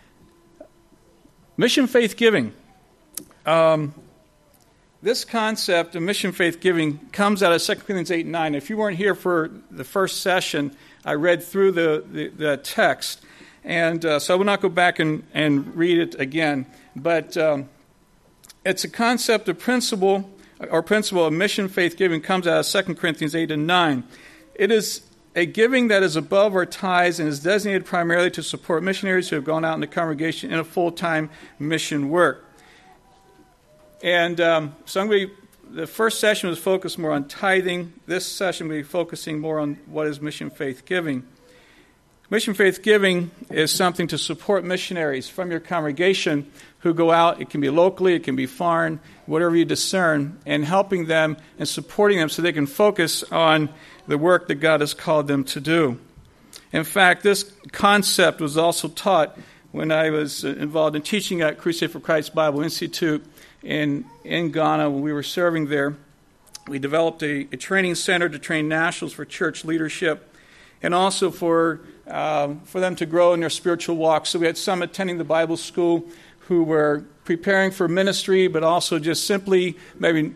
Mission faith giving. This concept of mission faith giving comes out of 2 Corinthians 8:9. If you weren't here for the first session, I read through the text. And so I will not go back and read it again. But it's a concept of principle of mission faith giving comes out of 2 Corinthians 8:9. It is a giving that is above our tithes and is designated primarily to support missionaries who have gone out in the congregation in a full-time mission work. And the first session was focused more on tithing. This session will be focusing more on what is mission faith giving. Mission faith giving is something to support missionaries from your congregation who go out. It can be locally, it can be foreign, whatever you discern, and helping them and supporting them so they can focus on the work that God has called them to do. In fact, this concept was also taught when I was involved in teaching at Crusade for Christ Bible Institute in Ghana when we were serving there. We developed a training center to train nationals for church leadership and also for them to grow in their spiritual walk. So we had some attending the Bible school who were preparing for ministry, but also just simply maybe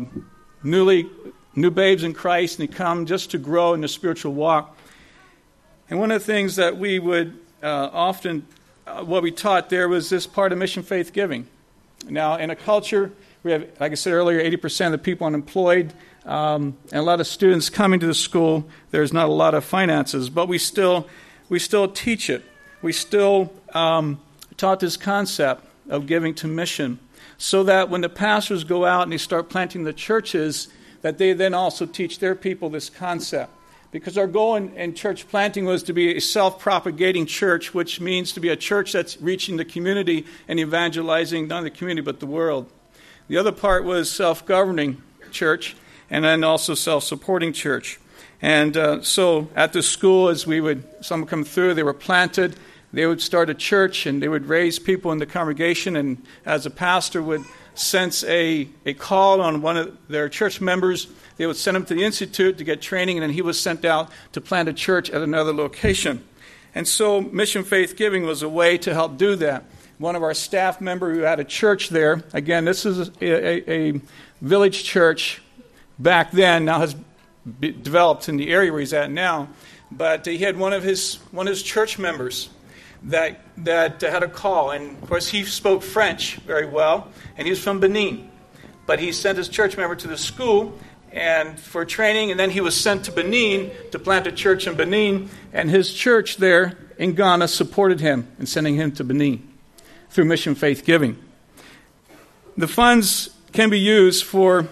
new babes in Christ, and they come just to grow in the spiritual walk. And one of the things that we would what we taught there was this part of mission faith giving. Now, in a culture, we have, like I said earlier, 80% of the people unemployed, and a lot of students coming to the school. There's not a lot of finances, but we still teach it. We still taught this concept of giving to mission, so that when the pastors go out and they start planting the churches, that they then also teach their people this concept. Because our goal in church planting was to be a self-propagating church, which means to be a church that's reaching the community and evangelizing not the community but the world. The other part was self-governing church, and then also self-supporting church. And so at the school, as some would come through, they were planted. They would start a church, and they would raise people in the congregation. And as a pastor would sense a call on one of their church members, they would send him to the institute to get training, and then he was sent out to plant a church at another location. And so Mission Faith Giving was a way to help do that. One of our staff members who had a church there, again, this is a village church back then, now has developed in the area where he's at now, but he had one of his church members that had a call, and of course he spoke French very well, and he was from Benin. But he sent his church member to the school and for training, and then he was sent to Benin to plant a church in Benin, and his church there in Ghana supported him in sending him to Benin through Mission Faith Giving. The funds can be used to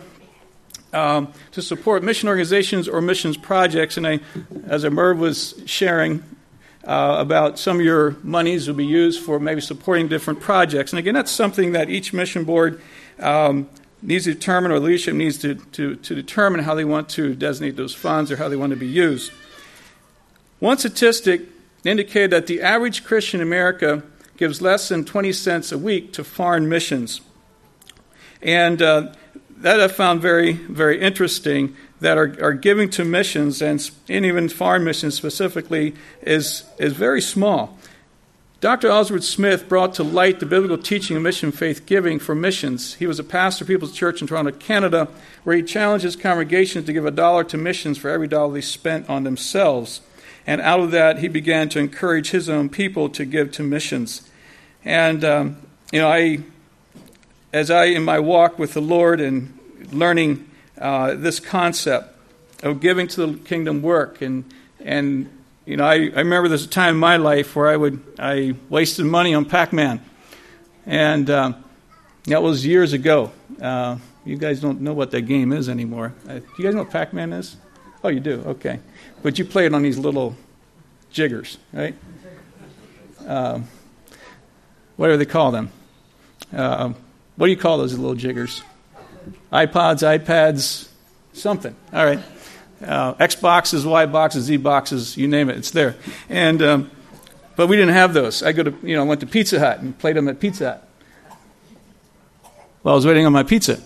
support mission organizations or missions projects, and as Merv was sharing about some of your monies will be used for maybe supporting different projects. And again, that's something that each mission board needs to determine, or leadership needs to determine how they want to designate those funds or how they want to be used. One statistic indicated that the average Christian in America gives less than 20 cents a week to foreign missions. And that I found very, very interesting, that are giving to missions, and even foreign missions specifically, is very small. Dr. Oswald Smith brought to light the biblical teaching of mission faith giving for missions. He was a pastor of People's Church in Toronto, Canada, where he challenged his congregations to give $1 to missions for every dollar they spent on themselves. And out of that, he began to encourage his own people to give to missions. And, as I, in my walk with the Lord and learning this concept of giving to the kingdom work, and I remember there's a time in my life where I wasted money on Pac-Man, and that was years ago. You guys don't know what that game is anymore. Do you guys know what Pac-Man is? Oh, you do? Okay. But you play it on these little jiggers, right? What do they call them? What do you call those little jiggers? iPods, iPads, something. All right. Xboxes, Y boxes, Z boxes, you name it, it's there. And but we didn't have those. I went to Pizza Hut and played them at Pizza Hut while I was waiting on my pizza.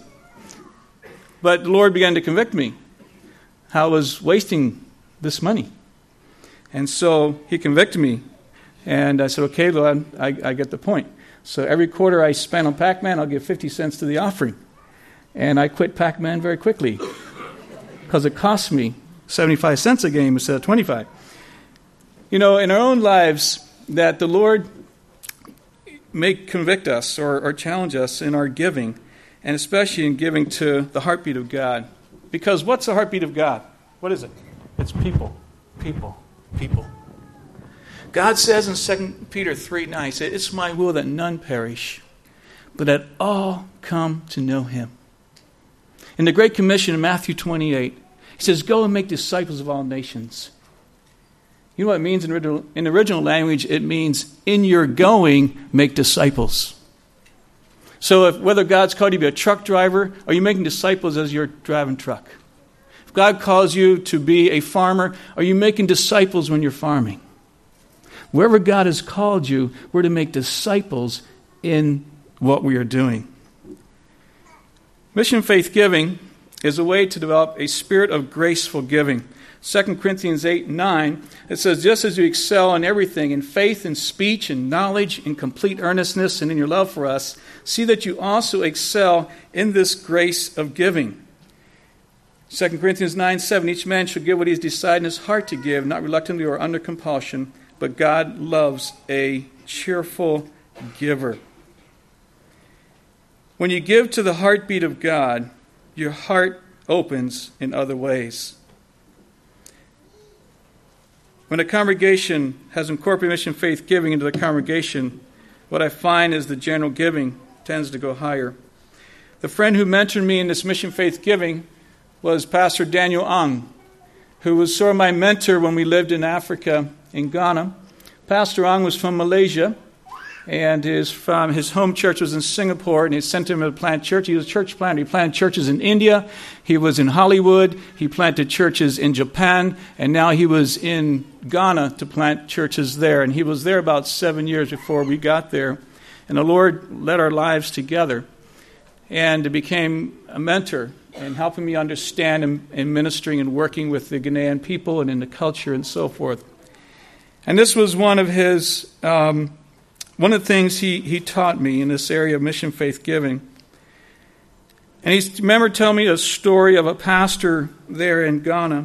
But the Lord began to convict me how I was wasting this money. And so he convicted me. And I said, okay, Lord, I get the point. So every quarter I spend on Pac-Man, I'll give 50 cents to the offering. And I quit Pac-Man very quickly because it cost me 75 cents a game instead of 25. In our own lives, that the Lord may convict us or challenge us in our giving, and especially in giving to the heartbeat of God. Because what's the heartbeat of God? What is it? It's people, people, people. God says in 2 Peter 3:9, it's my will that none perish, but that all come to know him. In the Great Commission in Matthew 28, he says, go and make disciples of all nations. You know what it means in the original language? It means, in your going, make disciples. So whether God's called you to be a truck driver, are you making disciples as you're driving truck? If God calls you to be a farmer, are you making disciples when you're farming? Wherever God has called you, we're to make disciples in what we are doing. Mission faith giving is a way to develop a spirit of graceful giving. 2 Corinthians 8:9, it says, just as you excel in everything, in faith, in speech, in knowledge, in complete earnestness, and in your love for us, see that you also excel in this grace of giving. 2 Corinthians 9:7, each man should give what he has decided in his heart to give, not reluctantly or under compulsion, but God loves a cheerful giver. When you give to the heartbeat of God, your heart opens in other ways. When a congregation has incorporated mission faith giving into the congregation, what I find is the general giving tends to go higher. The friend who mentored me in this mission faith giving was Pastor Daniel Ang, who was sort of my mentor when we lived in Africa, in Ghana. Pastor Ang was from Malaysia, and his home church was in Singapore, and he sent him to plant church. He was a church planter. He planted churches in India. He was in Hollywood. He planted churches in Japan, and now he was in Ghana to plant churches there. And he was there about 7 years before we got there. And the Lord led our lives together, and it became a mentor in helping me understand and ministering and working with the Ghanaian people and in the culture and so forth. And this was one of his... one of the things he taught me in this area of mission faith giving. And he remember telling me a story of a pastor there in Ghana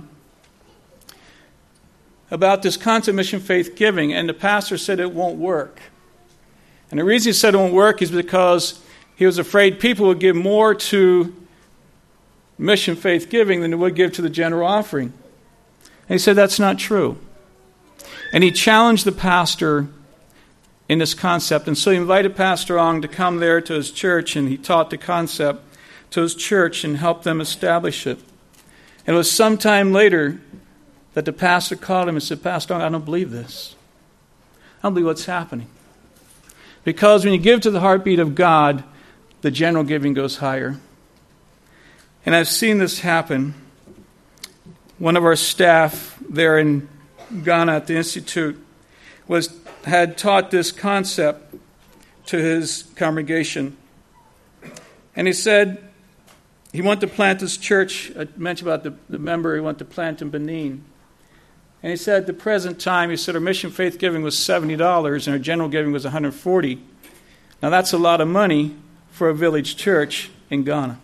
about this concept of mission faith giving, and the pastor said it won't work. And the reason he said it won't work is because he was afraid people would give more to mission faith giving than they would give to the general offering. And he said that's not true. And he challenged the pastor in this concept. And so he invited Pastor Ong to come there to his church, and he taught the concept to his church and helped them establish it. And it was sometime later that the pastor called him and said, Pastor Ong, I don't believe this. I don't believe what's happening. Because when you give to the heartbeat of God, the general giving goes higher. And I've seen this happen. One of our staff there in Ghana at the Institute had taught this concept to his congregation. And he said he wanted to plant this church. I mentioned about the member he wanted to plant in Benin. And he said at the present time, he said our mission faith giving was $70 and our general giving was $140. Now that's a lot of money for a village church in Ghana.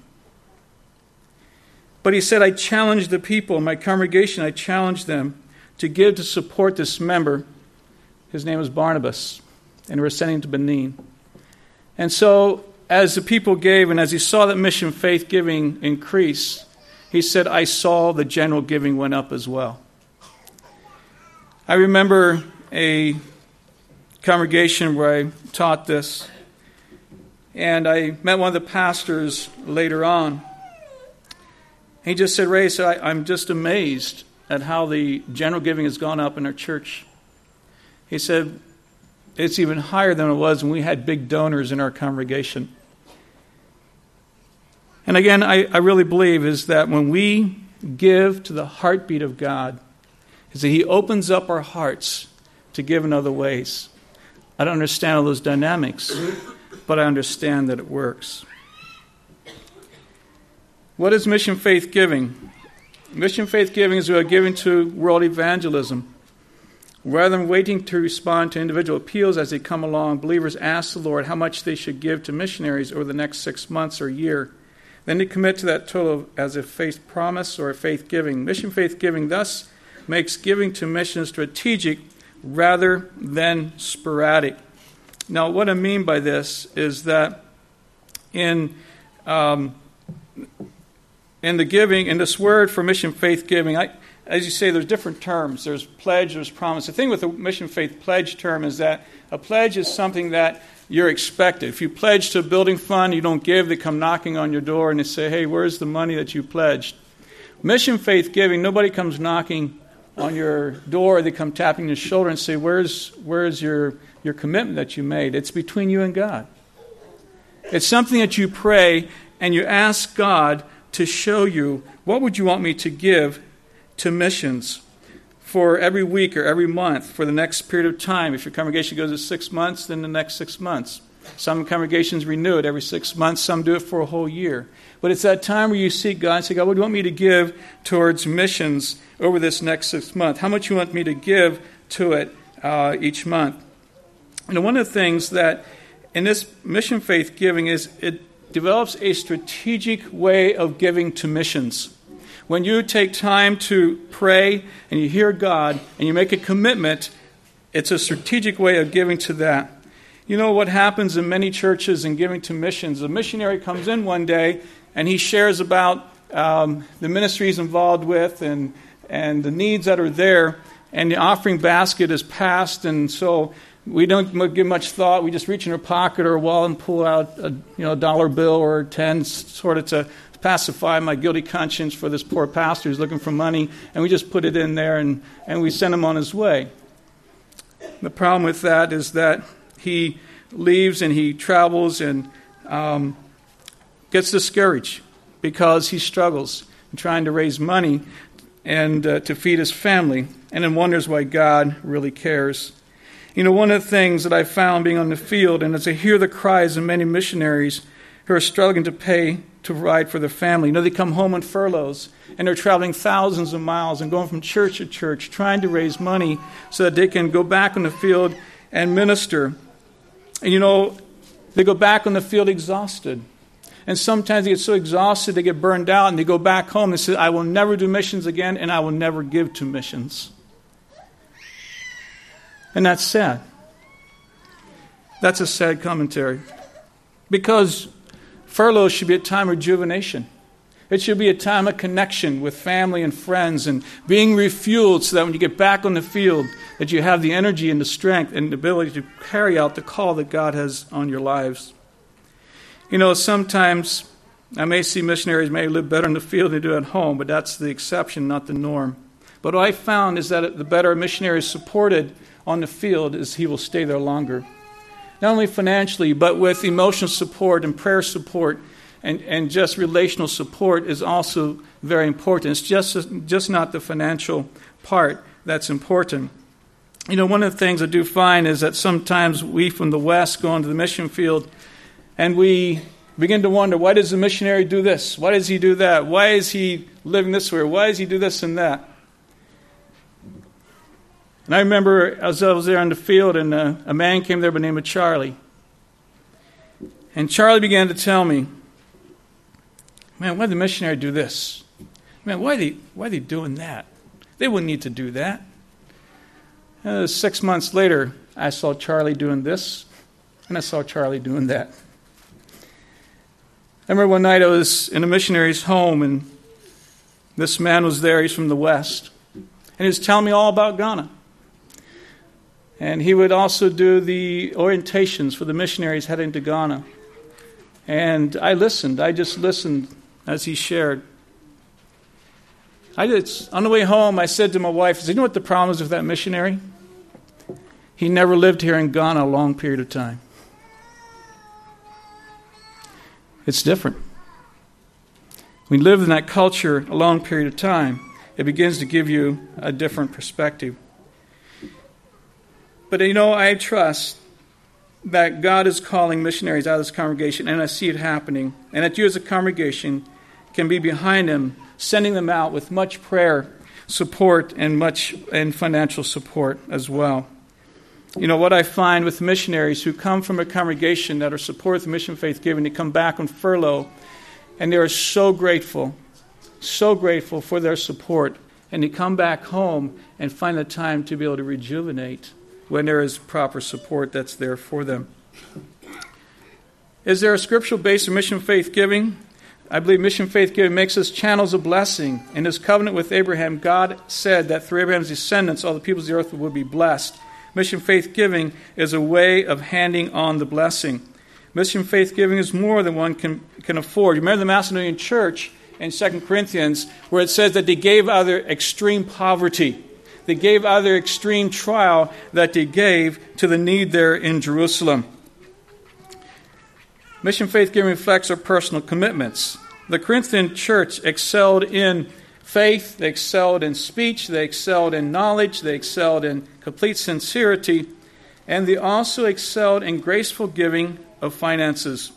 But he said, I challenged the people in my congregation, I challenged them to give to support this member. His name was Barnabas, and we were sending him to Benin. And so, as the people gave, and as he saw that mission faith giving increase, he said, I saw the general giving went up as well. I remember a congregation where I taught this, and I met one of the pastors later on. He just said, Ray, I'm just amazed at how the general giving has gone up in our church. He said, it's even higher than it was when we had big donors in our congregation. And again, I really believe is that when we give to the heartbeat of God, is that He opens up our hearts to give in other ways. I don't understand all those dynamics, but I understand that it works. What is mission faith giving? Mission faith giving is about giving to world evangelism. Rather than waiting to respond to individual appeals as they come along, believers ask the Lord how much they should give to missionaries over the next 6 months or year. Then they commit to that total as a faith promise or a faith giving. Mission faith giving thus makes giving to missions strategic rather than sporadic. Now, what I mean by this is that in the giving, in this word for mission faith giving, as you say, there's different terms. There's pledge, there's promise. The thing with the mission faith pledge term is that a pledge is something that you're expected. If you pledge to a building fund, you don't give, they come knocking on your door and they say, hey, where's the money that you pledged? Mission faith giving, nobody comes knocking on your door. They come tapping your shoulder and say, where's your commitment that you made? It's between you and God. It's something that you pray and you ask God to show you, what would you want me to give to missions for every week or every month for the next period of time? If your congregation goes to 6 months, then the next 6 months. Some congregations renew it every 6 months. Some do it for a whole year. But it's that time where you seek God and say, God, what do you want me to give towards missions over this next 6 months? How much do you want me to give to it each month? And one of the things that in this mission faith giving is it develops a strategic way of giving to missions. When you take time to pray and you hear God and you make a commitment, it's a strategic way of giving to that. You know what happens in many churches in giving to missions? A missionary comes in one day and he shares about the ministry he's involved with and the needs that are there, and the offering basket is passed, and so we don't give much thought. We just reach in our pocket or a wallet and pull out a dollar bill or 10 sort of to pacify my guilty conscience for this poor pastor who's looking for money, and we just put it in there and we send him on his way. The problem with that is that he leaves and he travels and gets discouraged because he struggles in trying to raise money and to feed his family, and then wonders why God really cares. One of the things that I found being on the field, and as I hear the cries of many missionaries who are struggling to provide for their family. They come home on furloughs, and they're traveling thousands of miles and going from church to church, trying to raise money so that they can go back on the field and minister. And they go back on the field exhausted. And sometimes they get so exhausted, they get burned out, and they go back home and say, I will never do missions again, and I will never give to missions. And that's sad. That's a sad commentary. Because furlough should be a time of rejuvenation. It should be a time of connection with family and friends and being refueled so that when you get back on the field, that you have the energy and the strength and the ability to carry out the call that God has on your lives. Sometimes I may see missionaries may live better in the field than they do at home, but that's the exception, not the norm. But what I found is that the better a missionary is supported on the field is he will stay there longer. Not only financially, but with emotional support and prayer support and just relational support is also very important. It's just not the financial part that's important. One of the things I do find is that sometimes we from the West go into the mission field and we begin to wonder, why does the missionary do this? Why does he do that? Why is he living this way? Why does he do this and that? And I remember as I was there on the field, and a man came there by the name of Charlie. And Charlie began to tell me, man, why did the missionary do this? Man, why are they doing that? They wouldn't need to do that. 6 months later, I saw Charlie doing this, and I saw Charlie doing that. I remember one night I was in a missionary's home, and this man was there. He's from the West. And he was telling me all about Ghana. And he would also do the orientations for the missionaries heading to Ghana. And I listened. I just listened as he shared. On the way home, I said to my wife, you know what the problem is with that missionary? He never lived here in Ghana a long period of time. It's different. When you live in that culture a long period of time, it begins to give you a different perspective. But I trust that God is calling missionaries out of this congregation, and I see it happening, and that you as a congregation can be behind them, sending them out with much prayer, support, and financial support as well. What I find with missionaries who come from a congregation that are supportive of mission faith giving, they come back on furlough, and they are so grateful for their support, and they come back home and find the time to be able to rejuvenate when there is proper support that's there for them. Is there a scriptural base of mission faith giving? I believe mission faith giving makes us channels of blessing. In his covenant with Abraham, God said that through Abraham's descendants, all the peoples of the earth would be blessed. Mission faith giving is a way of handing on the blessing. Mission faith giving is more than one can afford. You remember the Macedonian church in 2 Corinthians where it says that they gave out of their extreme poverty. They gave out of their extreme trial that they gave to the need there in Jerusalem. Mission faith giving reflects our personal commitments. The Corinthian church excelled in faith, they excelled in speech, they excelled in knowledge, they excelled in complete sincerity, and they also excelled in graceful giving of finances.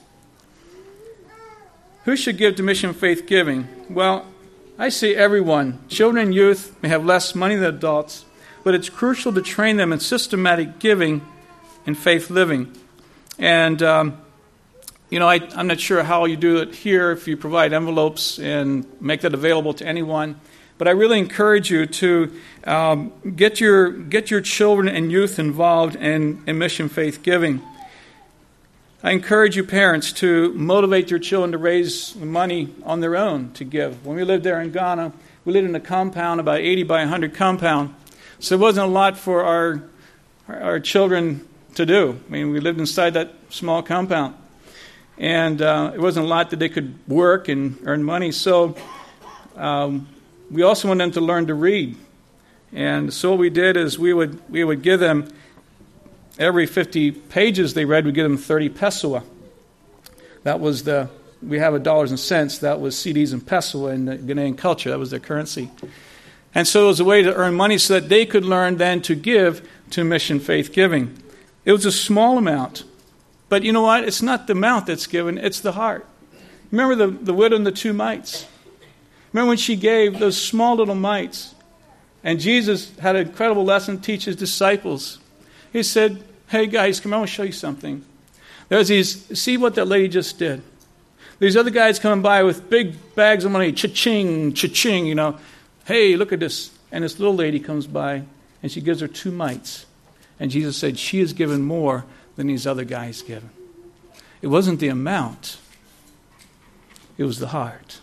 Who should give to mission faith giving? Well, I say everyone. Children and youth may have less money than adults, but it's crucial to train them in systematic giving and faith living. And, I'm not sure how you do it here, if you provide envelopes and make that available to anyone. But I really encourage you to get your children and youth involved in mission faith giving. I encourage you parents to motivate your children to raise money on their own to give. When we lived there in Ghana, we lived in a compound, about 80 by 100 compound. So it wasn't a lot for our children to do. I mean, we lived inside that small compound. And it wasn't a lot that they could work and earn money. So we also wanted them to learn to read. And so what we did is we would give them, every 50 pages they read, we'd give them 30 pessoa. That was we have dollars and cents. That was CDs and pessoa in the Ghanaian culture. That was their currency. And so it was a way to earn money so that they could learn then to give to mission faith giving. It was a small amount. But you know what? It's not the amount that's given, it's the heart. Remember the widow and the 2 mites? Remember when she gave those small little mites? And Jesus had an incredible lesson to teach his disciples. He said, hey guys, come on, I want to show you something. There's see what that lady just did. These other guys coming by with big bags of money, cha-ching, cha-ching, you know. Hey, look at this. And this little lady comes by, and she gives her 2 mites. And Jesus said, she has given more than these other guys given. It wasn't the amount. It was the heart.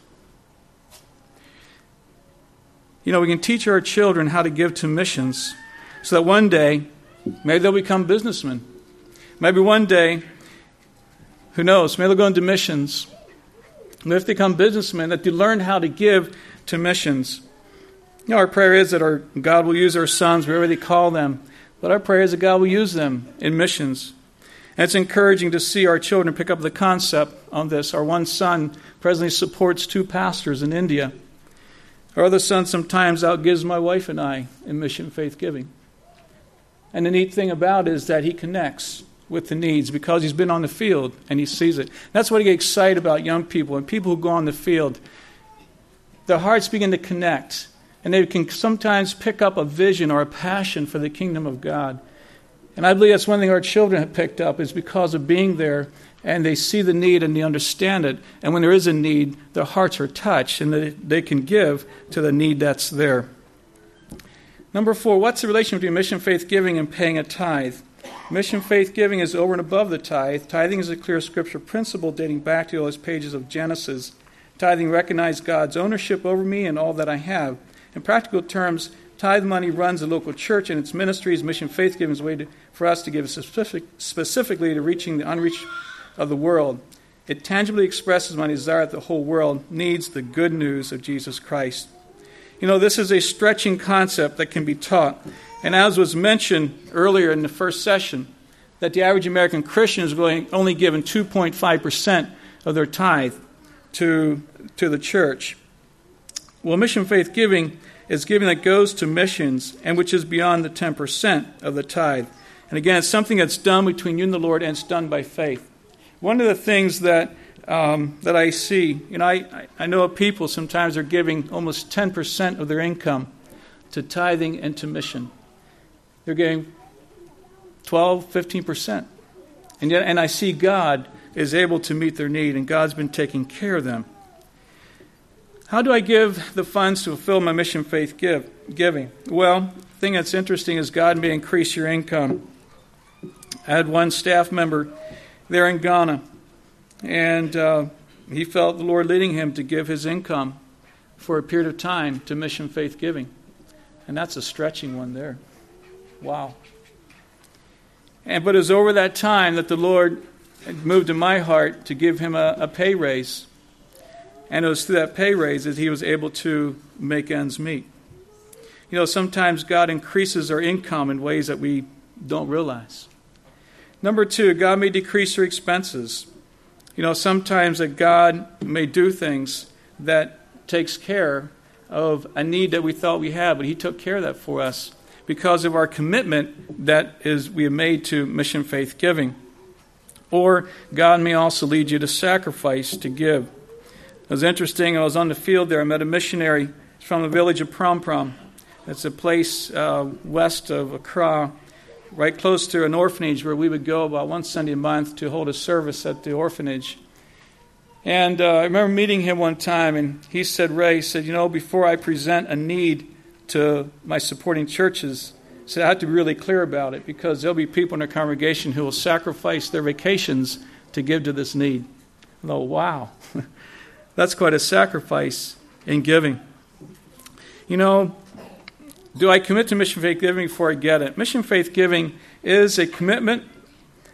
You know, we can teach our children how to give to missions so that one day, maybe they'll become businessmen. Maybe one day, who knows, maybe they'll go into missions. But if they become businessmen, that they learn how to give to missions. You know, our prayer is that God will use our sons wherever they call them. But our prayer is that God will use them in missions. And it's encouraging to see our children pick up the concept on this. Our one son presently supports 2 pastors in India. Our other son sometimes outgives my wife and I in mission faith giving. And the neat thing about it is that he connects with the needs because he's been on the field and he sees it. That's what I get excited about young people and people who go on the field. Their hearts begin to connect. And they can sometimes pick up a vision or a passion for the kingdom of God. And I believe that's one thing our children have picked up is because of being there and they see the need and they understand it. And when there is a need, their hearts are touched and they can give to the need that's there. Number 4, what's the relation between mission faith giving and paying a tithe? Mission faith giving is over and above the tithe. Tithing is a clear scripture principle dating back to those pages of Genesis. Tithing recognizes God's ownership over me and all that I have. In practical terms, tithe money runs the local church and its ministries. Mission faith giving is a way for us to give specifically to reaching the unreached of the world. It tangibly expresses my desire that the whole world needs the good news of Jesus Christ. You know, this is a stretching concept that can be taught. And as was mentioned earlier in the first session, that the average American Christian is only given 2.5% of their tithe to the church. Well, mission faith giving is giving that goes to missions and which is beyond the 10% of the tithe. And again, it's something that's done between you and the Lord and it's done by faith. One of the things that I see, you know, I know of people sometimes are giving almost 10% of their income to tithing and to mission. They're giving 12, 15%. And I see God is able to meet their need and God's been taking care of them. How do I give the funds to fulfill my mission faith giving? Well, the thing that's interesting is God may increase your income. I had one staff member there in Ghana, and he felt the Lord leading him to give his income for a period of time to mission faith giving. And that's a stretching one there. Wow. But it was over that time that the Lord had moved in my heart to give him a pay raise. And it was through that pay raise that he was able to make ends meet. You know, sometimes God increases our income in ways that we don't realize. Number 2, God may decrease your expenses. You know, sometimes that God may do things that takes care of a need that we thought we had, but he took care of that for us because of our commitment that we have made to mission faith giving. Or God may also lead you to sacrifice to give. It was interesting. I was on the field there. I met a missionary from the village of Prom Prom. It's a place west of Accra, right close to an orphanage where we would go about one Sunday a month to hold a service at the orphanage. And I remember meeting him one time, and he said, Ray, he said, you know, before I present a need to my supporting churches, he said, I have to be really clear about it because there'll be people in our congregation who will sacrifice their vacations to give to this need. I thought, wow. That's quite a sacrifice in giving. You know, do I commit to mission faith giving before I get it? Mission faith giving is a commitment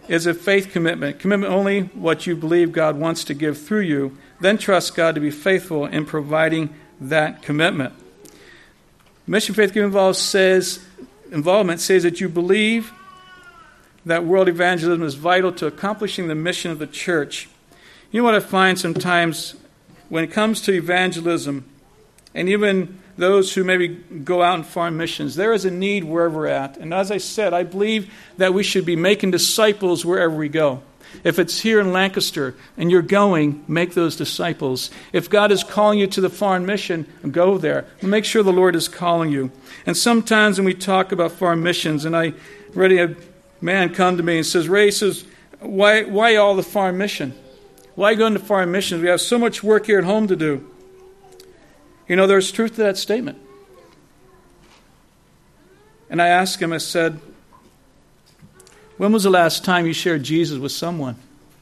is a faith commitment. Commitment only what you believe God wants to give through you. Then trust God to be faithful in providing that commitment. Mission faith involvement says that you believe that world evangelism is vital to accomplishing the mission of the church. You know what I find sometimes when it comes to evangelism, and even those who maybe go out and foreign missions, there is a need wherever we're at. And as I said, I believe that we should be making disciples wherever we go. If it's here in Lancaster and you're going, make those disciples. If God is calling you to the foreign mission, go there. Make sure the Lord is calling you. And sometimes when we talk about foreign missions, and I already had a man come to me and says, Ray, says, why all the foreign mission? Why go into foreign missions? We have so much work here at home to do. You know, there's truth to that statement. And I asked him, I said, when was the last time you shared Jesus with someone?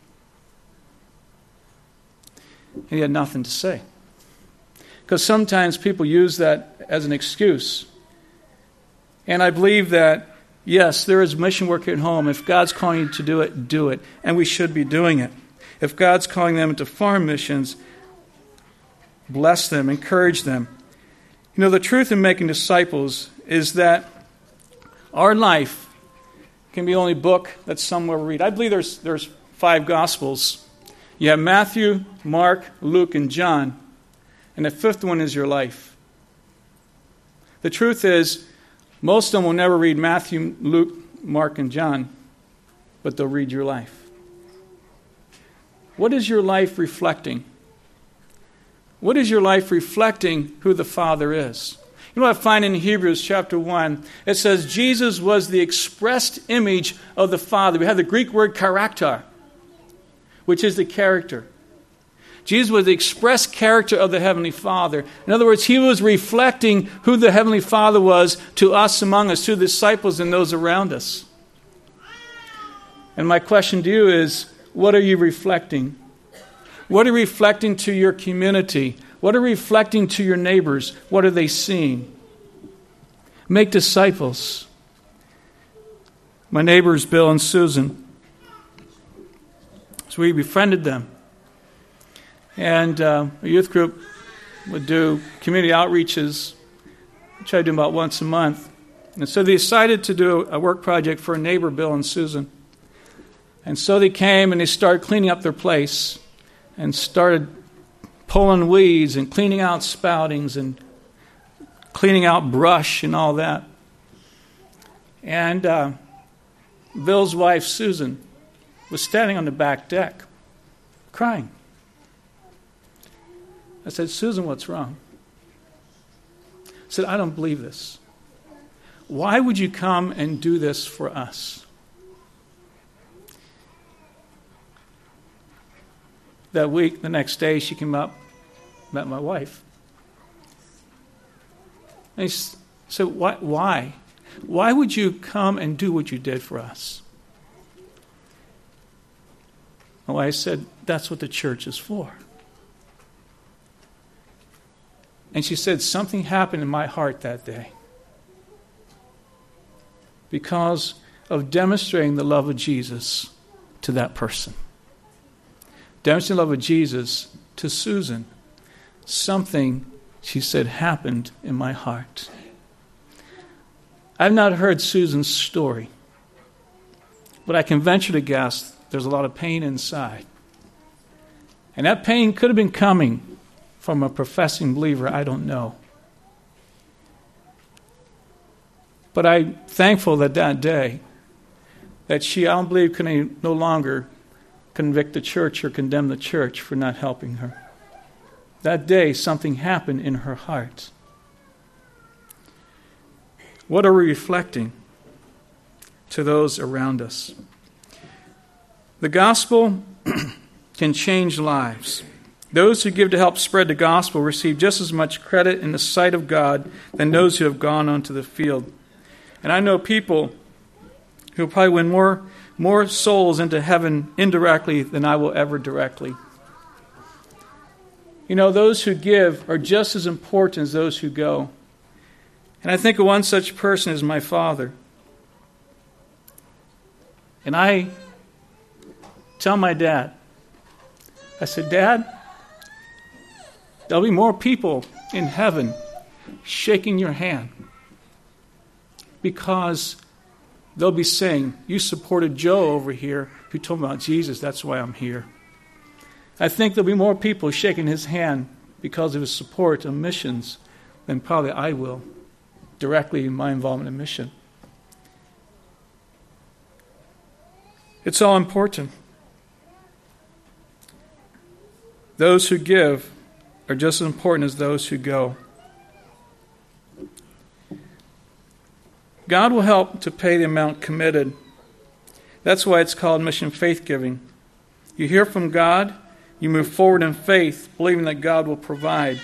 And he had nothing to say. Because sometimes people use that as an excuse. And I believe that, yes, there is mission work at home. If God's calling you to do it, do it. And we should be doing it. If God's calling them into foreign missions, bless them, encourage them. You know, the truth in making disciples is that our life can be only a book that somewhere we read. I believe there's 5 Gospels. You have Matthew, Mark, Luke, and John. And the 5th one is your life. The truth is, most of them will never read Matthew, Luke, Mark, and John, but they'll read your life. What is your life reflecting? What is your life reflecting who the Father is? You know what I find in Hebrews chapter 1? It says Jesus was the expressed image of the Father. We have the Greek word charakter, which is the character. Jesus was the express character of the Heavenly Father. In other words, he was reflecting who the Heavenly Father was to us among us, to the disciples and those around us. And my question to you is, what are you reflecting? What are you reflecting to your community? What are you reflecting to your neighbors? What are they seeing? Make disciples. My neighbors, Bill and Susan, so we befriended them. And a youth group would do community outreaches, which I do about once a month. And so they decided to do a work project for a neighbor, Bill and Susan. And so they came and they started cleaning up their place and started pulling weeds and cleaning out spoutings and cleaning out brush and all that. And Bill's wife, Susan, was standing on the back deck crying. I said, Susan, what's wrong? I said, I don't believe this. Why would you come and do this for us? That week, the next day, she came up, met my wife. And he said, why? Why would you come and do what you did for us? My wife said, that's what the church is for. And she said, something happened in my heart that day because of demonstrating the love of Jesus to that person. Demonstrating the love of Jesus to Susan. Something, she said, happened in my heart. I've not heard Susan's story, but I can venture to guess there's a lot of pain inside. And that pain could have been coming from a professing believer, I don't know. But I'm thankful that day, that she, I don't believe, can no longer convict the church or condemn the church for not helping her. That day, something happened in her heart. What are we reflecting to those around us? The gospel can change lives. Those who give to help spread the gospel receive just as much credit in the sight of God than those who have gone onto the field. And I know people who will probably win more souls into heaven indirectly than I will ever directly. You know, those who give are just as important as those who go. And I think of one such person as my father. And I tell my dad. I said, Dad, there'll be more people in heaven shaking your hand because they'll be saying, you supported Joe over here who told me about Jesus, that's why I'm here. I think there'll be more people shaking his hand because of his support of missions than probably I will, directly in my involvement in mission. It's all important. Those who give are just as important as those who go. God will help to pay the amount committed. That's why it's called mission faith giving. You hear from God, you move forward in faith, believing that God will provide.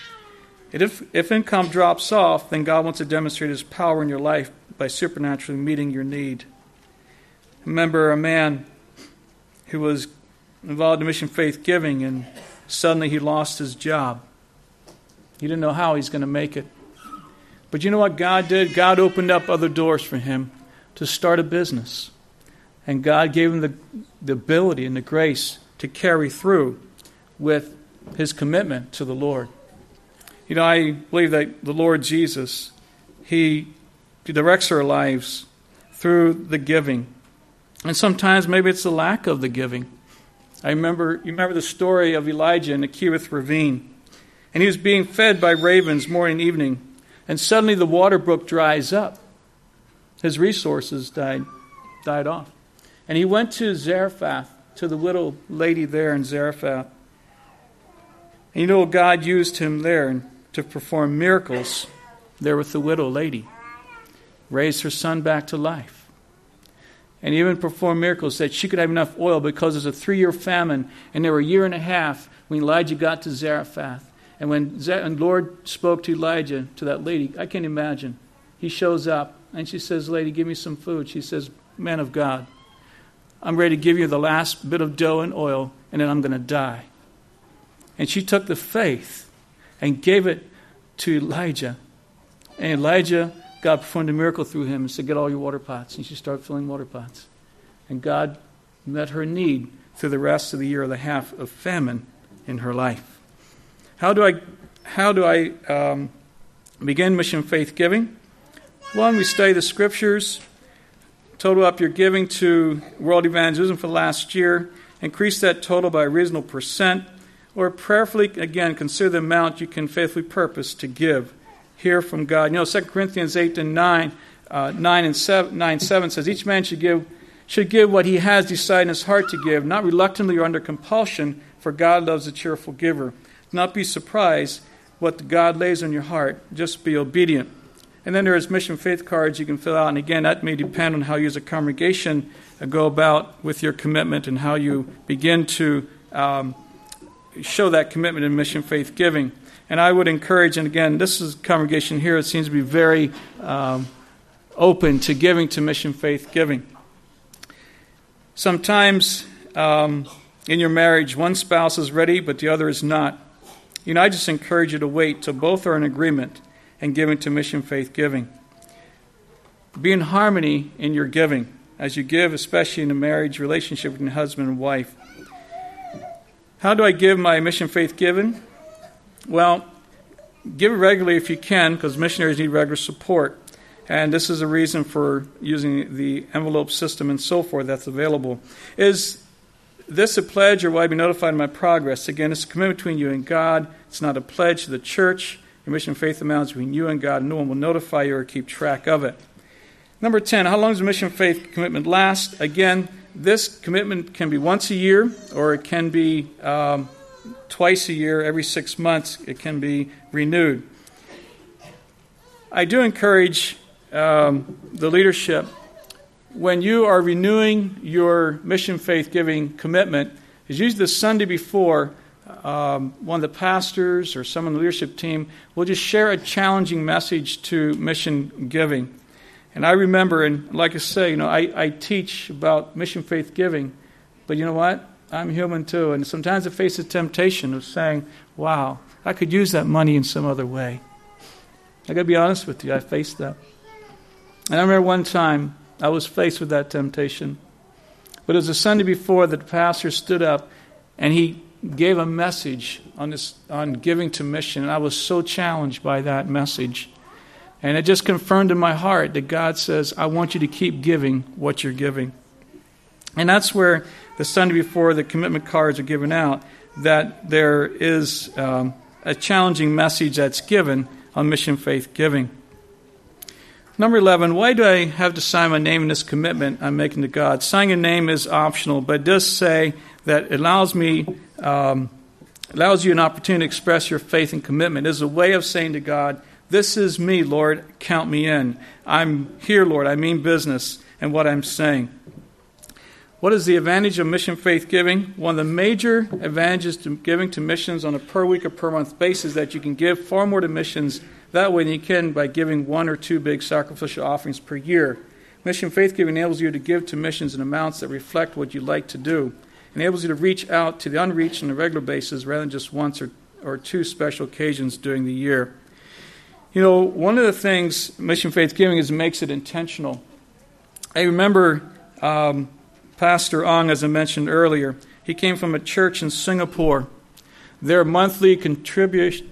If income drops off, then God wants to demonstrate His power in your life by supernaturally meeting your need. I remember a man who was involved in mission faith giving, and suddenly he lost his job. He didn't know how he's going to make it. But you know what God did? God opened up other doors for him to start a business. And God gave him the ability and the grace to carry through with his commitment to the Lord. You know, I believe that the Lord Jesus, He directs our lives through the giving. And sometimes maybe it's the lack of the giving. You remember the story of Elijah in the Kerith ravine. And he was being fed by ravens morning and evening. And suddenly the water brook dries up. His resources died off. And he went to Zarephath, to the widow lady there in Zarephath. And you know, God used him there to perform miracles there with the widow lady. Raised her son back to life. And even performed miracles that she could have enough oil because there's a 3-year famine. And there were a year and a half when Elijah got to Zarephath. And when the Lord spoke to Elijah, to that lady, I can't imagine. He shows up and she says, lady, give me some food. She says, man of God, I'm ready to give you the last bit of dough and oil, and then I'm going to die. And she took the faith and gave it to Elijah. And Elijah, God performed a miracle through him and said, get all your water pots. And she started filling water pots. And God met her need through the rest of the year and a half of famine in her life. How do I begin mission faith giving? One, we study the scriptures. Total up your giving to world evangelism for last year. Increase that total by a reasonable percent. Or prayerfully, again, consider the amount you can faithfully purpose to give. Hear from God. You know, 2 Corinthians 8 and 9 says, each man should give what he has decided in his heart to give, not reluctantly or under compulsion, for God loves a cheerful giver. Do not be surprised what God lays on your heart. Just be obedient. And then there's mission faith cards you can fill out. And again, that may depend on how you as a congregation go about with your commitment and how you begin to show that commitment in mission faith giving. And I would encourage, and again, this is a congregation here that seems to be very open to giving to mission faith giving. Sometimes in your marriage, one spouse is ready, but the other is not. You know, I just encourage you to wait till both are in agreement and giving to mission faith giving. Be in harmony in your giving as you give, especially in a marriage relationship with your husband and wife. How do I give my mission faith giving? Well, give it regularly if you can, because missionaries need regular support. And this is a reason for using the envelope system and so forth that's available. Is this a pledge, or will I be notified of my progress? Again, it's a commitment between you and God. It's not a pledge to the church. Your mission faith amount is between you and God. No one will notify you or keep track of it. Number 10, how long does a mission faith commitment last? Again, this commitment can be once a year, or it can be twice a year. Every 6 months, it can be renewed. I do encourage the leadership, when you are renewing your mission faith giving commitment, is usually the Sunday before, one of the pastors or someone on the leadership team will just share a challenging message to mission giving. And I remember, and like I say, you know, I teach about mission faith giving, but you know what? I'm human too, and sometimes I face the temptation of saying, wow, I could use that money in some other way. I got to be honest with you, I faced that. And I remember one time I was faced with that temptation. But it was the Sunday before that the pastor stood up and he gave a message on giving to mission. And I was so challenged by that message. And it just confirmed in my heart that God says, I want you to keep giving what you're giving. And that's where the Sunday before the commitment cards are given out, that there is a challenging message that's given on mission faith giving. Number 11, why do I have to sign my name in this commitment I'm making to God? Signing a name is optional, but it does say that it allows you an opportunity to express your faith and commitment. It is a way of saying to God, this is me, Lord, count me in. I'm here, Lord, I mean business in what I'm saying. What is the advantage of mission faith giving? One of the major advantages to giving to missions on a per week or per month basis is that you can give far more to missions that way than you can by giving one or two big sacrificial offerings per year. Mission faith giving enables you to give to missions in amounts that reflect what you like to do. It enables you to reach out to the unreached on a regular basis rather than just once or two special occasions during the year. You know, one of the things mission faith giving is it makes it intentional. I remember Pastor Ong, as I mentioned earlier, he came from a church in Singapore. Their monthly contribution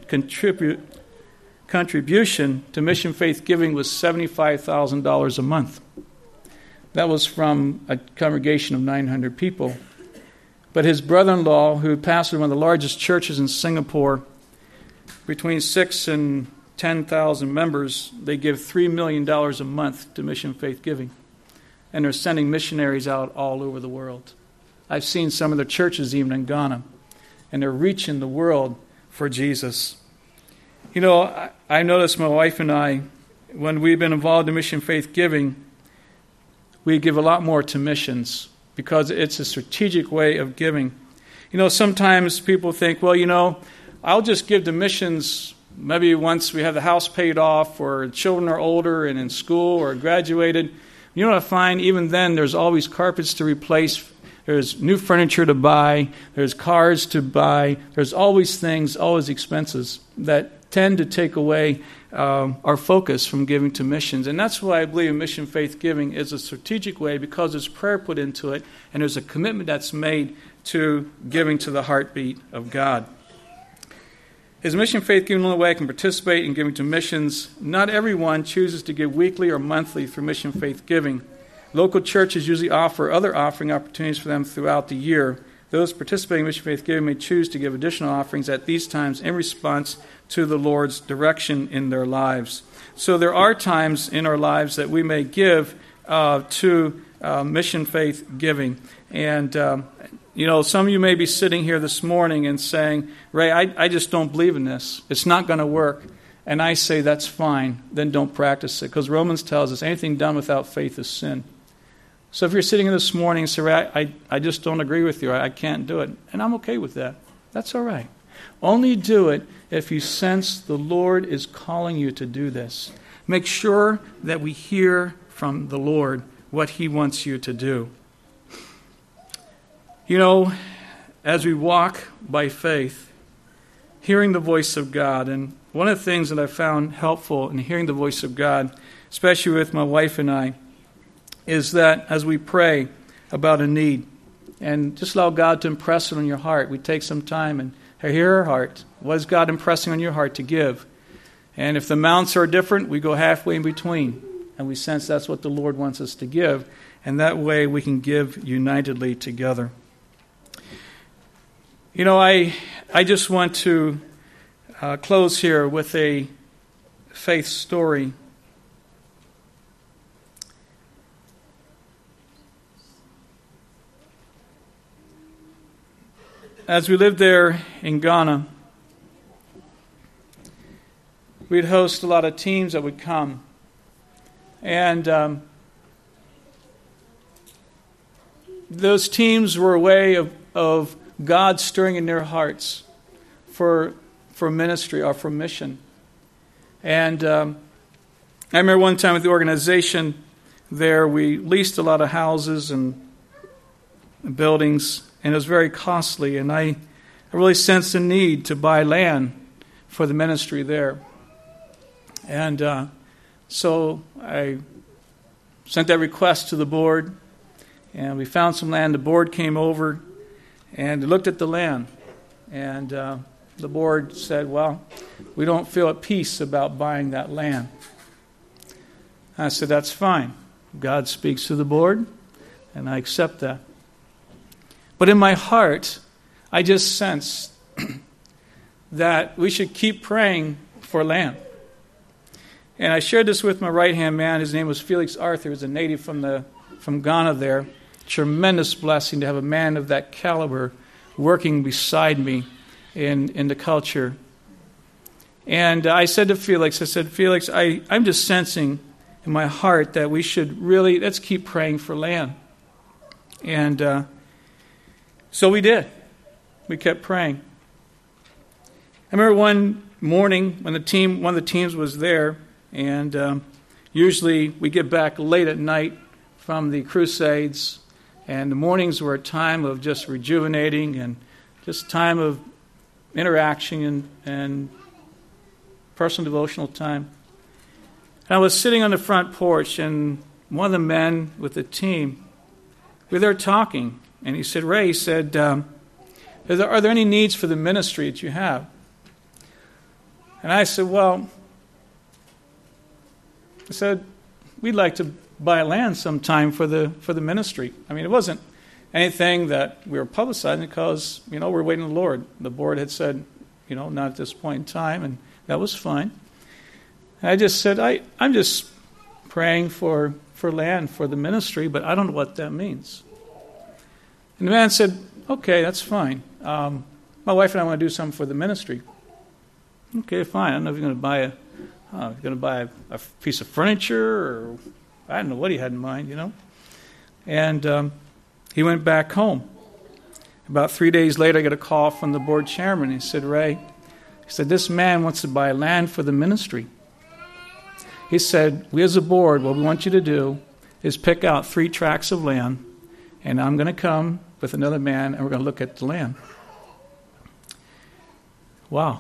to mission faith giving was $75,000 a month. That was from a congregation of 900 people. But his brother-in-law, who pastored one of the largest churches in Singapore, between 6,000 and 10,000 members, they give $3 million a month to mission faith giving. And they're sending missionaries out all over the world. I've seen some of the churches even in Ghana, and they're reaching the world for Jesus. You know, I noticed my wife and I, when we've been involved in mission faith giving, we give a lot more to missions because it's a strategic way of giving. You know, sometimes people think, well, you know, I'll just give to missions maybe once we have the house paid off or children are older and in school or graduated. You know what I find? Even then, there's always carpets to replace. There's new furniture to buy. There's cars to buy. There's always things, always expenses that tend to take away our focus from giving to missions. And that's why I believe mission faith giving is a strategic way, because there's prayer put into it and there's a commitment that's made to giving to the heartbeat of God. Is mission faith giving the only way I can participate in giving to missions? Not everyone chooses to give weekly or monthly through mission faith giving. Local churches usually offer other offering opportunities for them throughout the year. Those participating in mission faith giving may choose to give additional offerings at these times in response to the Lord's direction in their lives. So there are times in our lives that we may give to mission faith giving. And you know, some of you may be sitting here this morning and saying, Ray, I just don't believe in this. It's not going to work. And I say, that's fine. Then don't practice it. Because Romans tells us anything done without faith is sin. So if you're sitting here this morning and say, Ray, I just don't agree with you. I can't do it. And I'm okay with that. That's all right. Only do it if you sense the Lord is calling you to do this. Make sure that we hear from the Lord what He wants you to do. You know, as we walk by faith, hearing the voice of God, and one of the things that I found helpful in hearing the voice of God, especially with my wife and I, is that as we pray about a need, and just allow God to impress it on your heart, we take some time and hear our heart. What is God impressing on your heart to give? And if the amounts are different, we go halfway in between, and we sense that's what the Lord wants us to give, and that way we can give unitedly together. You know, I just want to close here with a faith story. As we lived there in Ghana, we'd host a lot of teams that would come. And those teams were a way of God stirring in their hearts for ministry or for mission. And I remember one time with the organization there, we leased a lot of houses and buildings, and it was very costly. And I really sensed the need to buy land for the ministry there. And so I sent that request to the board, And we found some land. The board came over and looked at the land. And the board said, well, we don't feel at peace about buying that land. I said, that's fine. God speaks to the board, and I accept that. But in my heart, I just sensed that we should keep praying for land. And I shared this with my right-hand man. His name was Felix Arthur. He was a native from Ghana there. Tremendous blessing to have a man of that caliber working beside me in the culture. And I said to Felix, Felix, I'm just sensing in my heart that we should really, let's keep praying for land. And so we did. We kept praying. I remember one morning when one of the teams was there, and usually we get back late at night from the crusades, and the mornings were a time of just rejuvenating and just time of interaction and personal devotional time. And I was sitting on the front porch, and one of the men with the team, we were there talking, and he said, Ray, he said, are there any needs for the ministry that you have? And I said, we'd like to buy land sometime for the ministry. I mean, it wasn't anything that we were publicizing because, we're waiting on the Lord. The board had said, not at this point in time, and that was fine. And I just said, I'm just praying for land for the ministry, but I don't know what that means. And the man said, okay, that's fine. My wife and I want to do something for the ministry. Okay, fine. I don't know if you're going to buy a piece of furniture, or I don't know what he had in mind, And he went back home. About 3 days later, I got a call from the board chairman. He said, Ray, he said, this man wants to buy land for the ministry. He said, we as a board, what we want you to do is pick out 3 tracts of land, and I'm going to come with another man, and we're going to look at the land. Wow.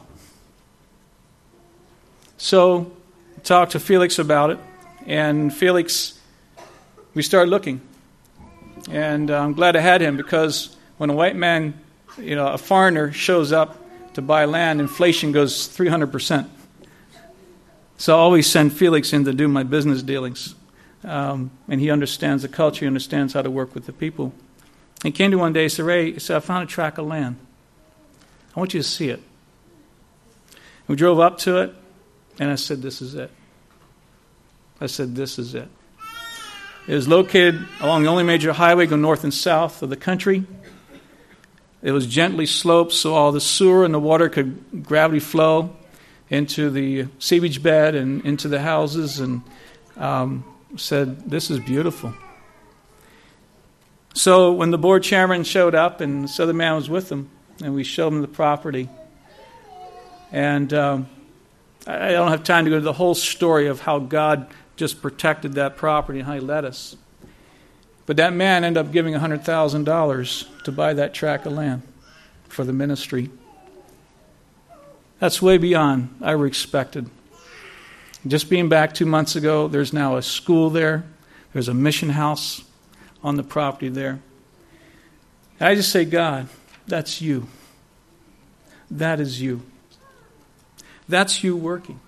So I talked to Felix about it, and Felix, we started looking. And I'm glad I had him, because when a white man, a foreigner shows up to buy land, inflation goes 300%. So I always send Felix in to do my business dealings. And he understands the culture, he understands how to work with the people. He came to one day and said, Ray, he said, I found a tract of land. I want you to see it. We drove up to it, and I said, this is it. I said, this is it. It was located along the only major highway going north and south of the country. It was gently sloped, so all the sewer and the water could gravity flow into the sewage bed and into the houses, and said, this is beautiful. So when the board chairman showed up, and this other man was with him, and we showed him the property. And I don't have time to go to the whole story of how God just protected that property and how he led us. But that man ended up giving $100,000 to buy that tract of land for the ministry. That's way beyond I ever expected. Just being back 2 months ago, there's now a school there. There's a mission house on the property there. And I just say, God, that's you. That is you. That's you working.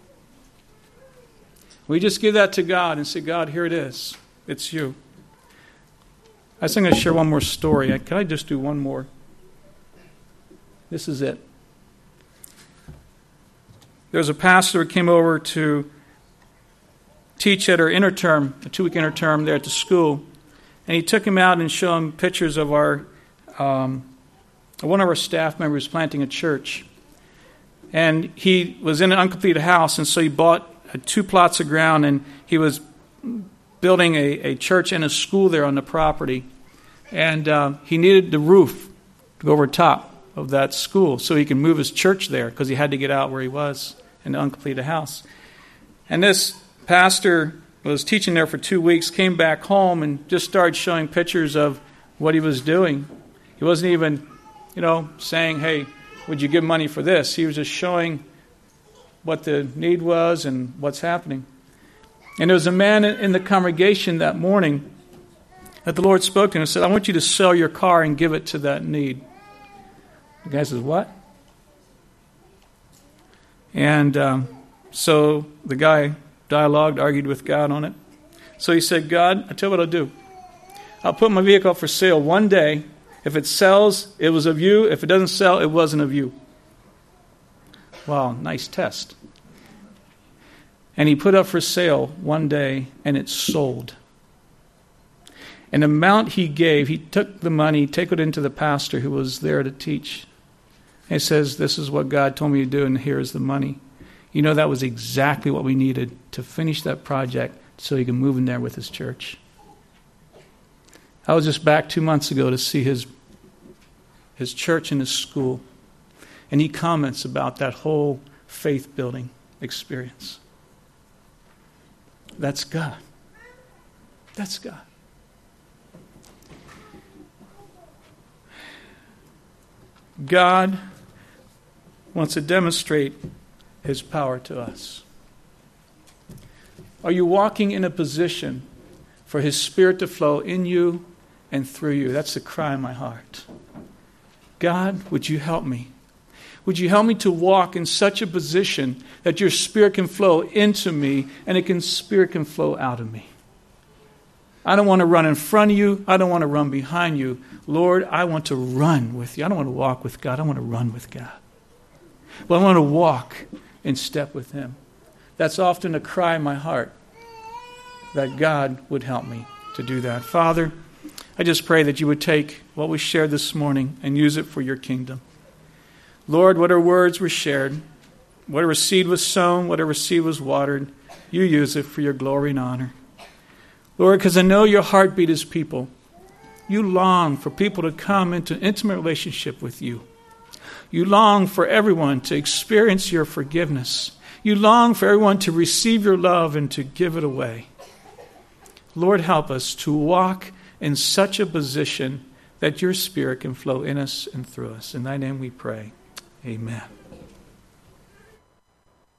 We just give that to God and say, God, here it is. It's you. I was going to share one more story. Can I just do one more? This is it. There was a pastor who came over to teach at our interterm, a 2-week interterm there at the school, and he took him out and showed him pictures of one of our staff members planting a church. And he was in an uncompleted house, and so he bought 2 plots of ground, and he was building a church and a school there on the property. And he needed the roof to go over top of that school so he can move his church there, because he had to get out where he was in the uncompleted house. And this pastor was teaching there for 2 weeks, came back home and just started showing pictures of what he was doing. He wasn't even, saying, hey, would you give money for this? He was just showing what the need was and what's happening. And there was a man in the congregation that morning that the Lord spoke to him and said, I want you to sell your car and give it to that need. The guy says, what? And so the guy dialogued, argued with God on it. So he said, God, I tell you what I'll do. I'll put my vehicle up for sale one day. If it sells, it was of you. If it doesn't sell, it wasn't of you. Wow, nice test. And he put up for sale one day, and it sold. And the amount he gave, he took the money, took it into the pastor who was there to teach. And he says, this is what God told me to do, and here's the money. You know, that was exactly what we needed to finish that project so he could move in there with his church. I was just back 2 months ago to see his church and his school. And he comments about that whole faith-building experience. That's God. That's God. God wants to demonstrate his power to us. Are you walking in a position for his Spirit to flow in you and through you? That's the cry in my heart. God, would you help me? Would you help me to walk in such a position that your Spirit can flow into me and Spirit can flow out of me? I don't want to run in front of you. I don't want to run behind you. Lord, I want to run with you. I don't want to walk with God. I want to run with God. But I want to walk in step with him. That's often a cry in my heart, that God would help me to do that. Father, I just pray that you would take what we shared this morning and use it for your kingdom. Lord, whatever words were shared, whatever seed was sown, whatever seed was watered, you use it for your glory and honor. Lord, because I know your heartbeat is people. You long for people to come into an intimate relationship with you. You long for everyone to experience your forgiveness. You long for everyone to receive your love and to give it away. Lord, help us to walk in such a position that your Spirit can flow in us and through us. In thy name we pray. Amen.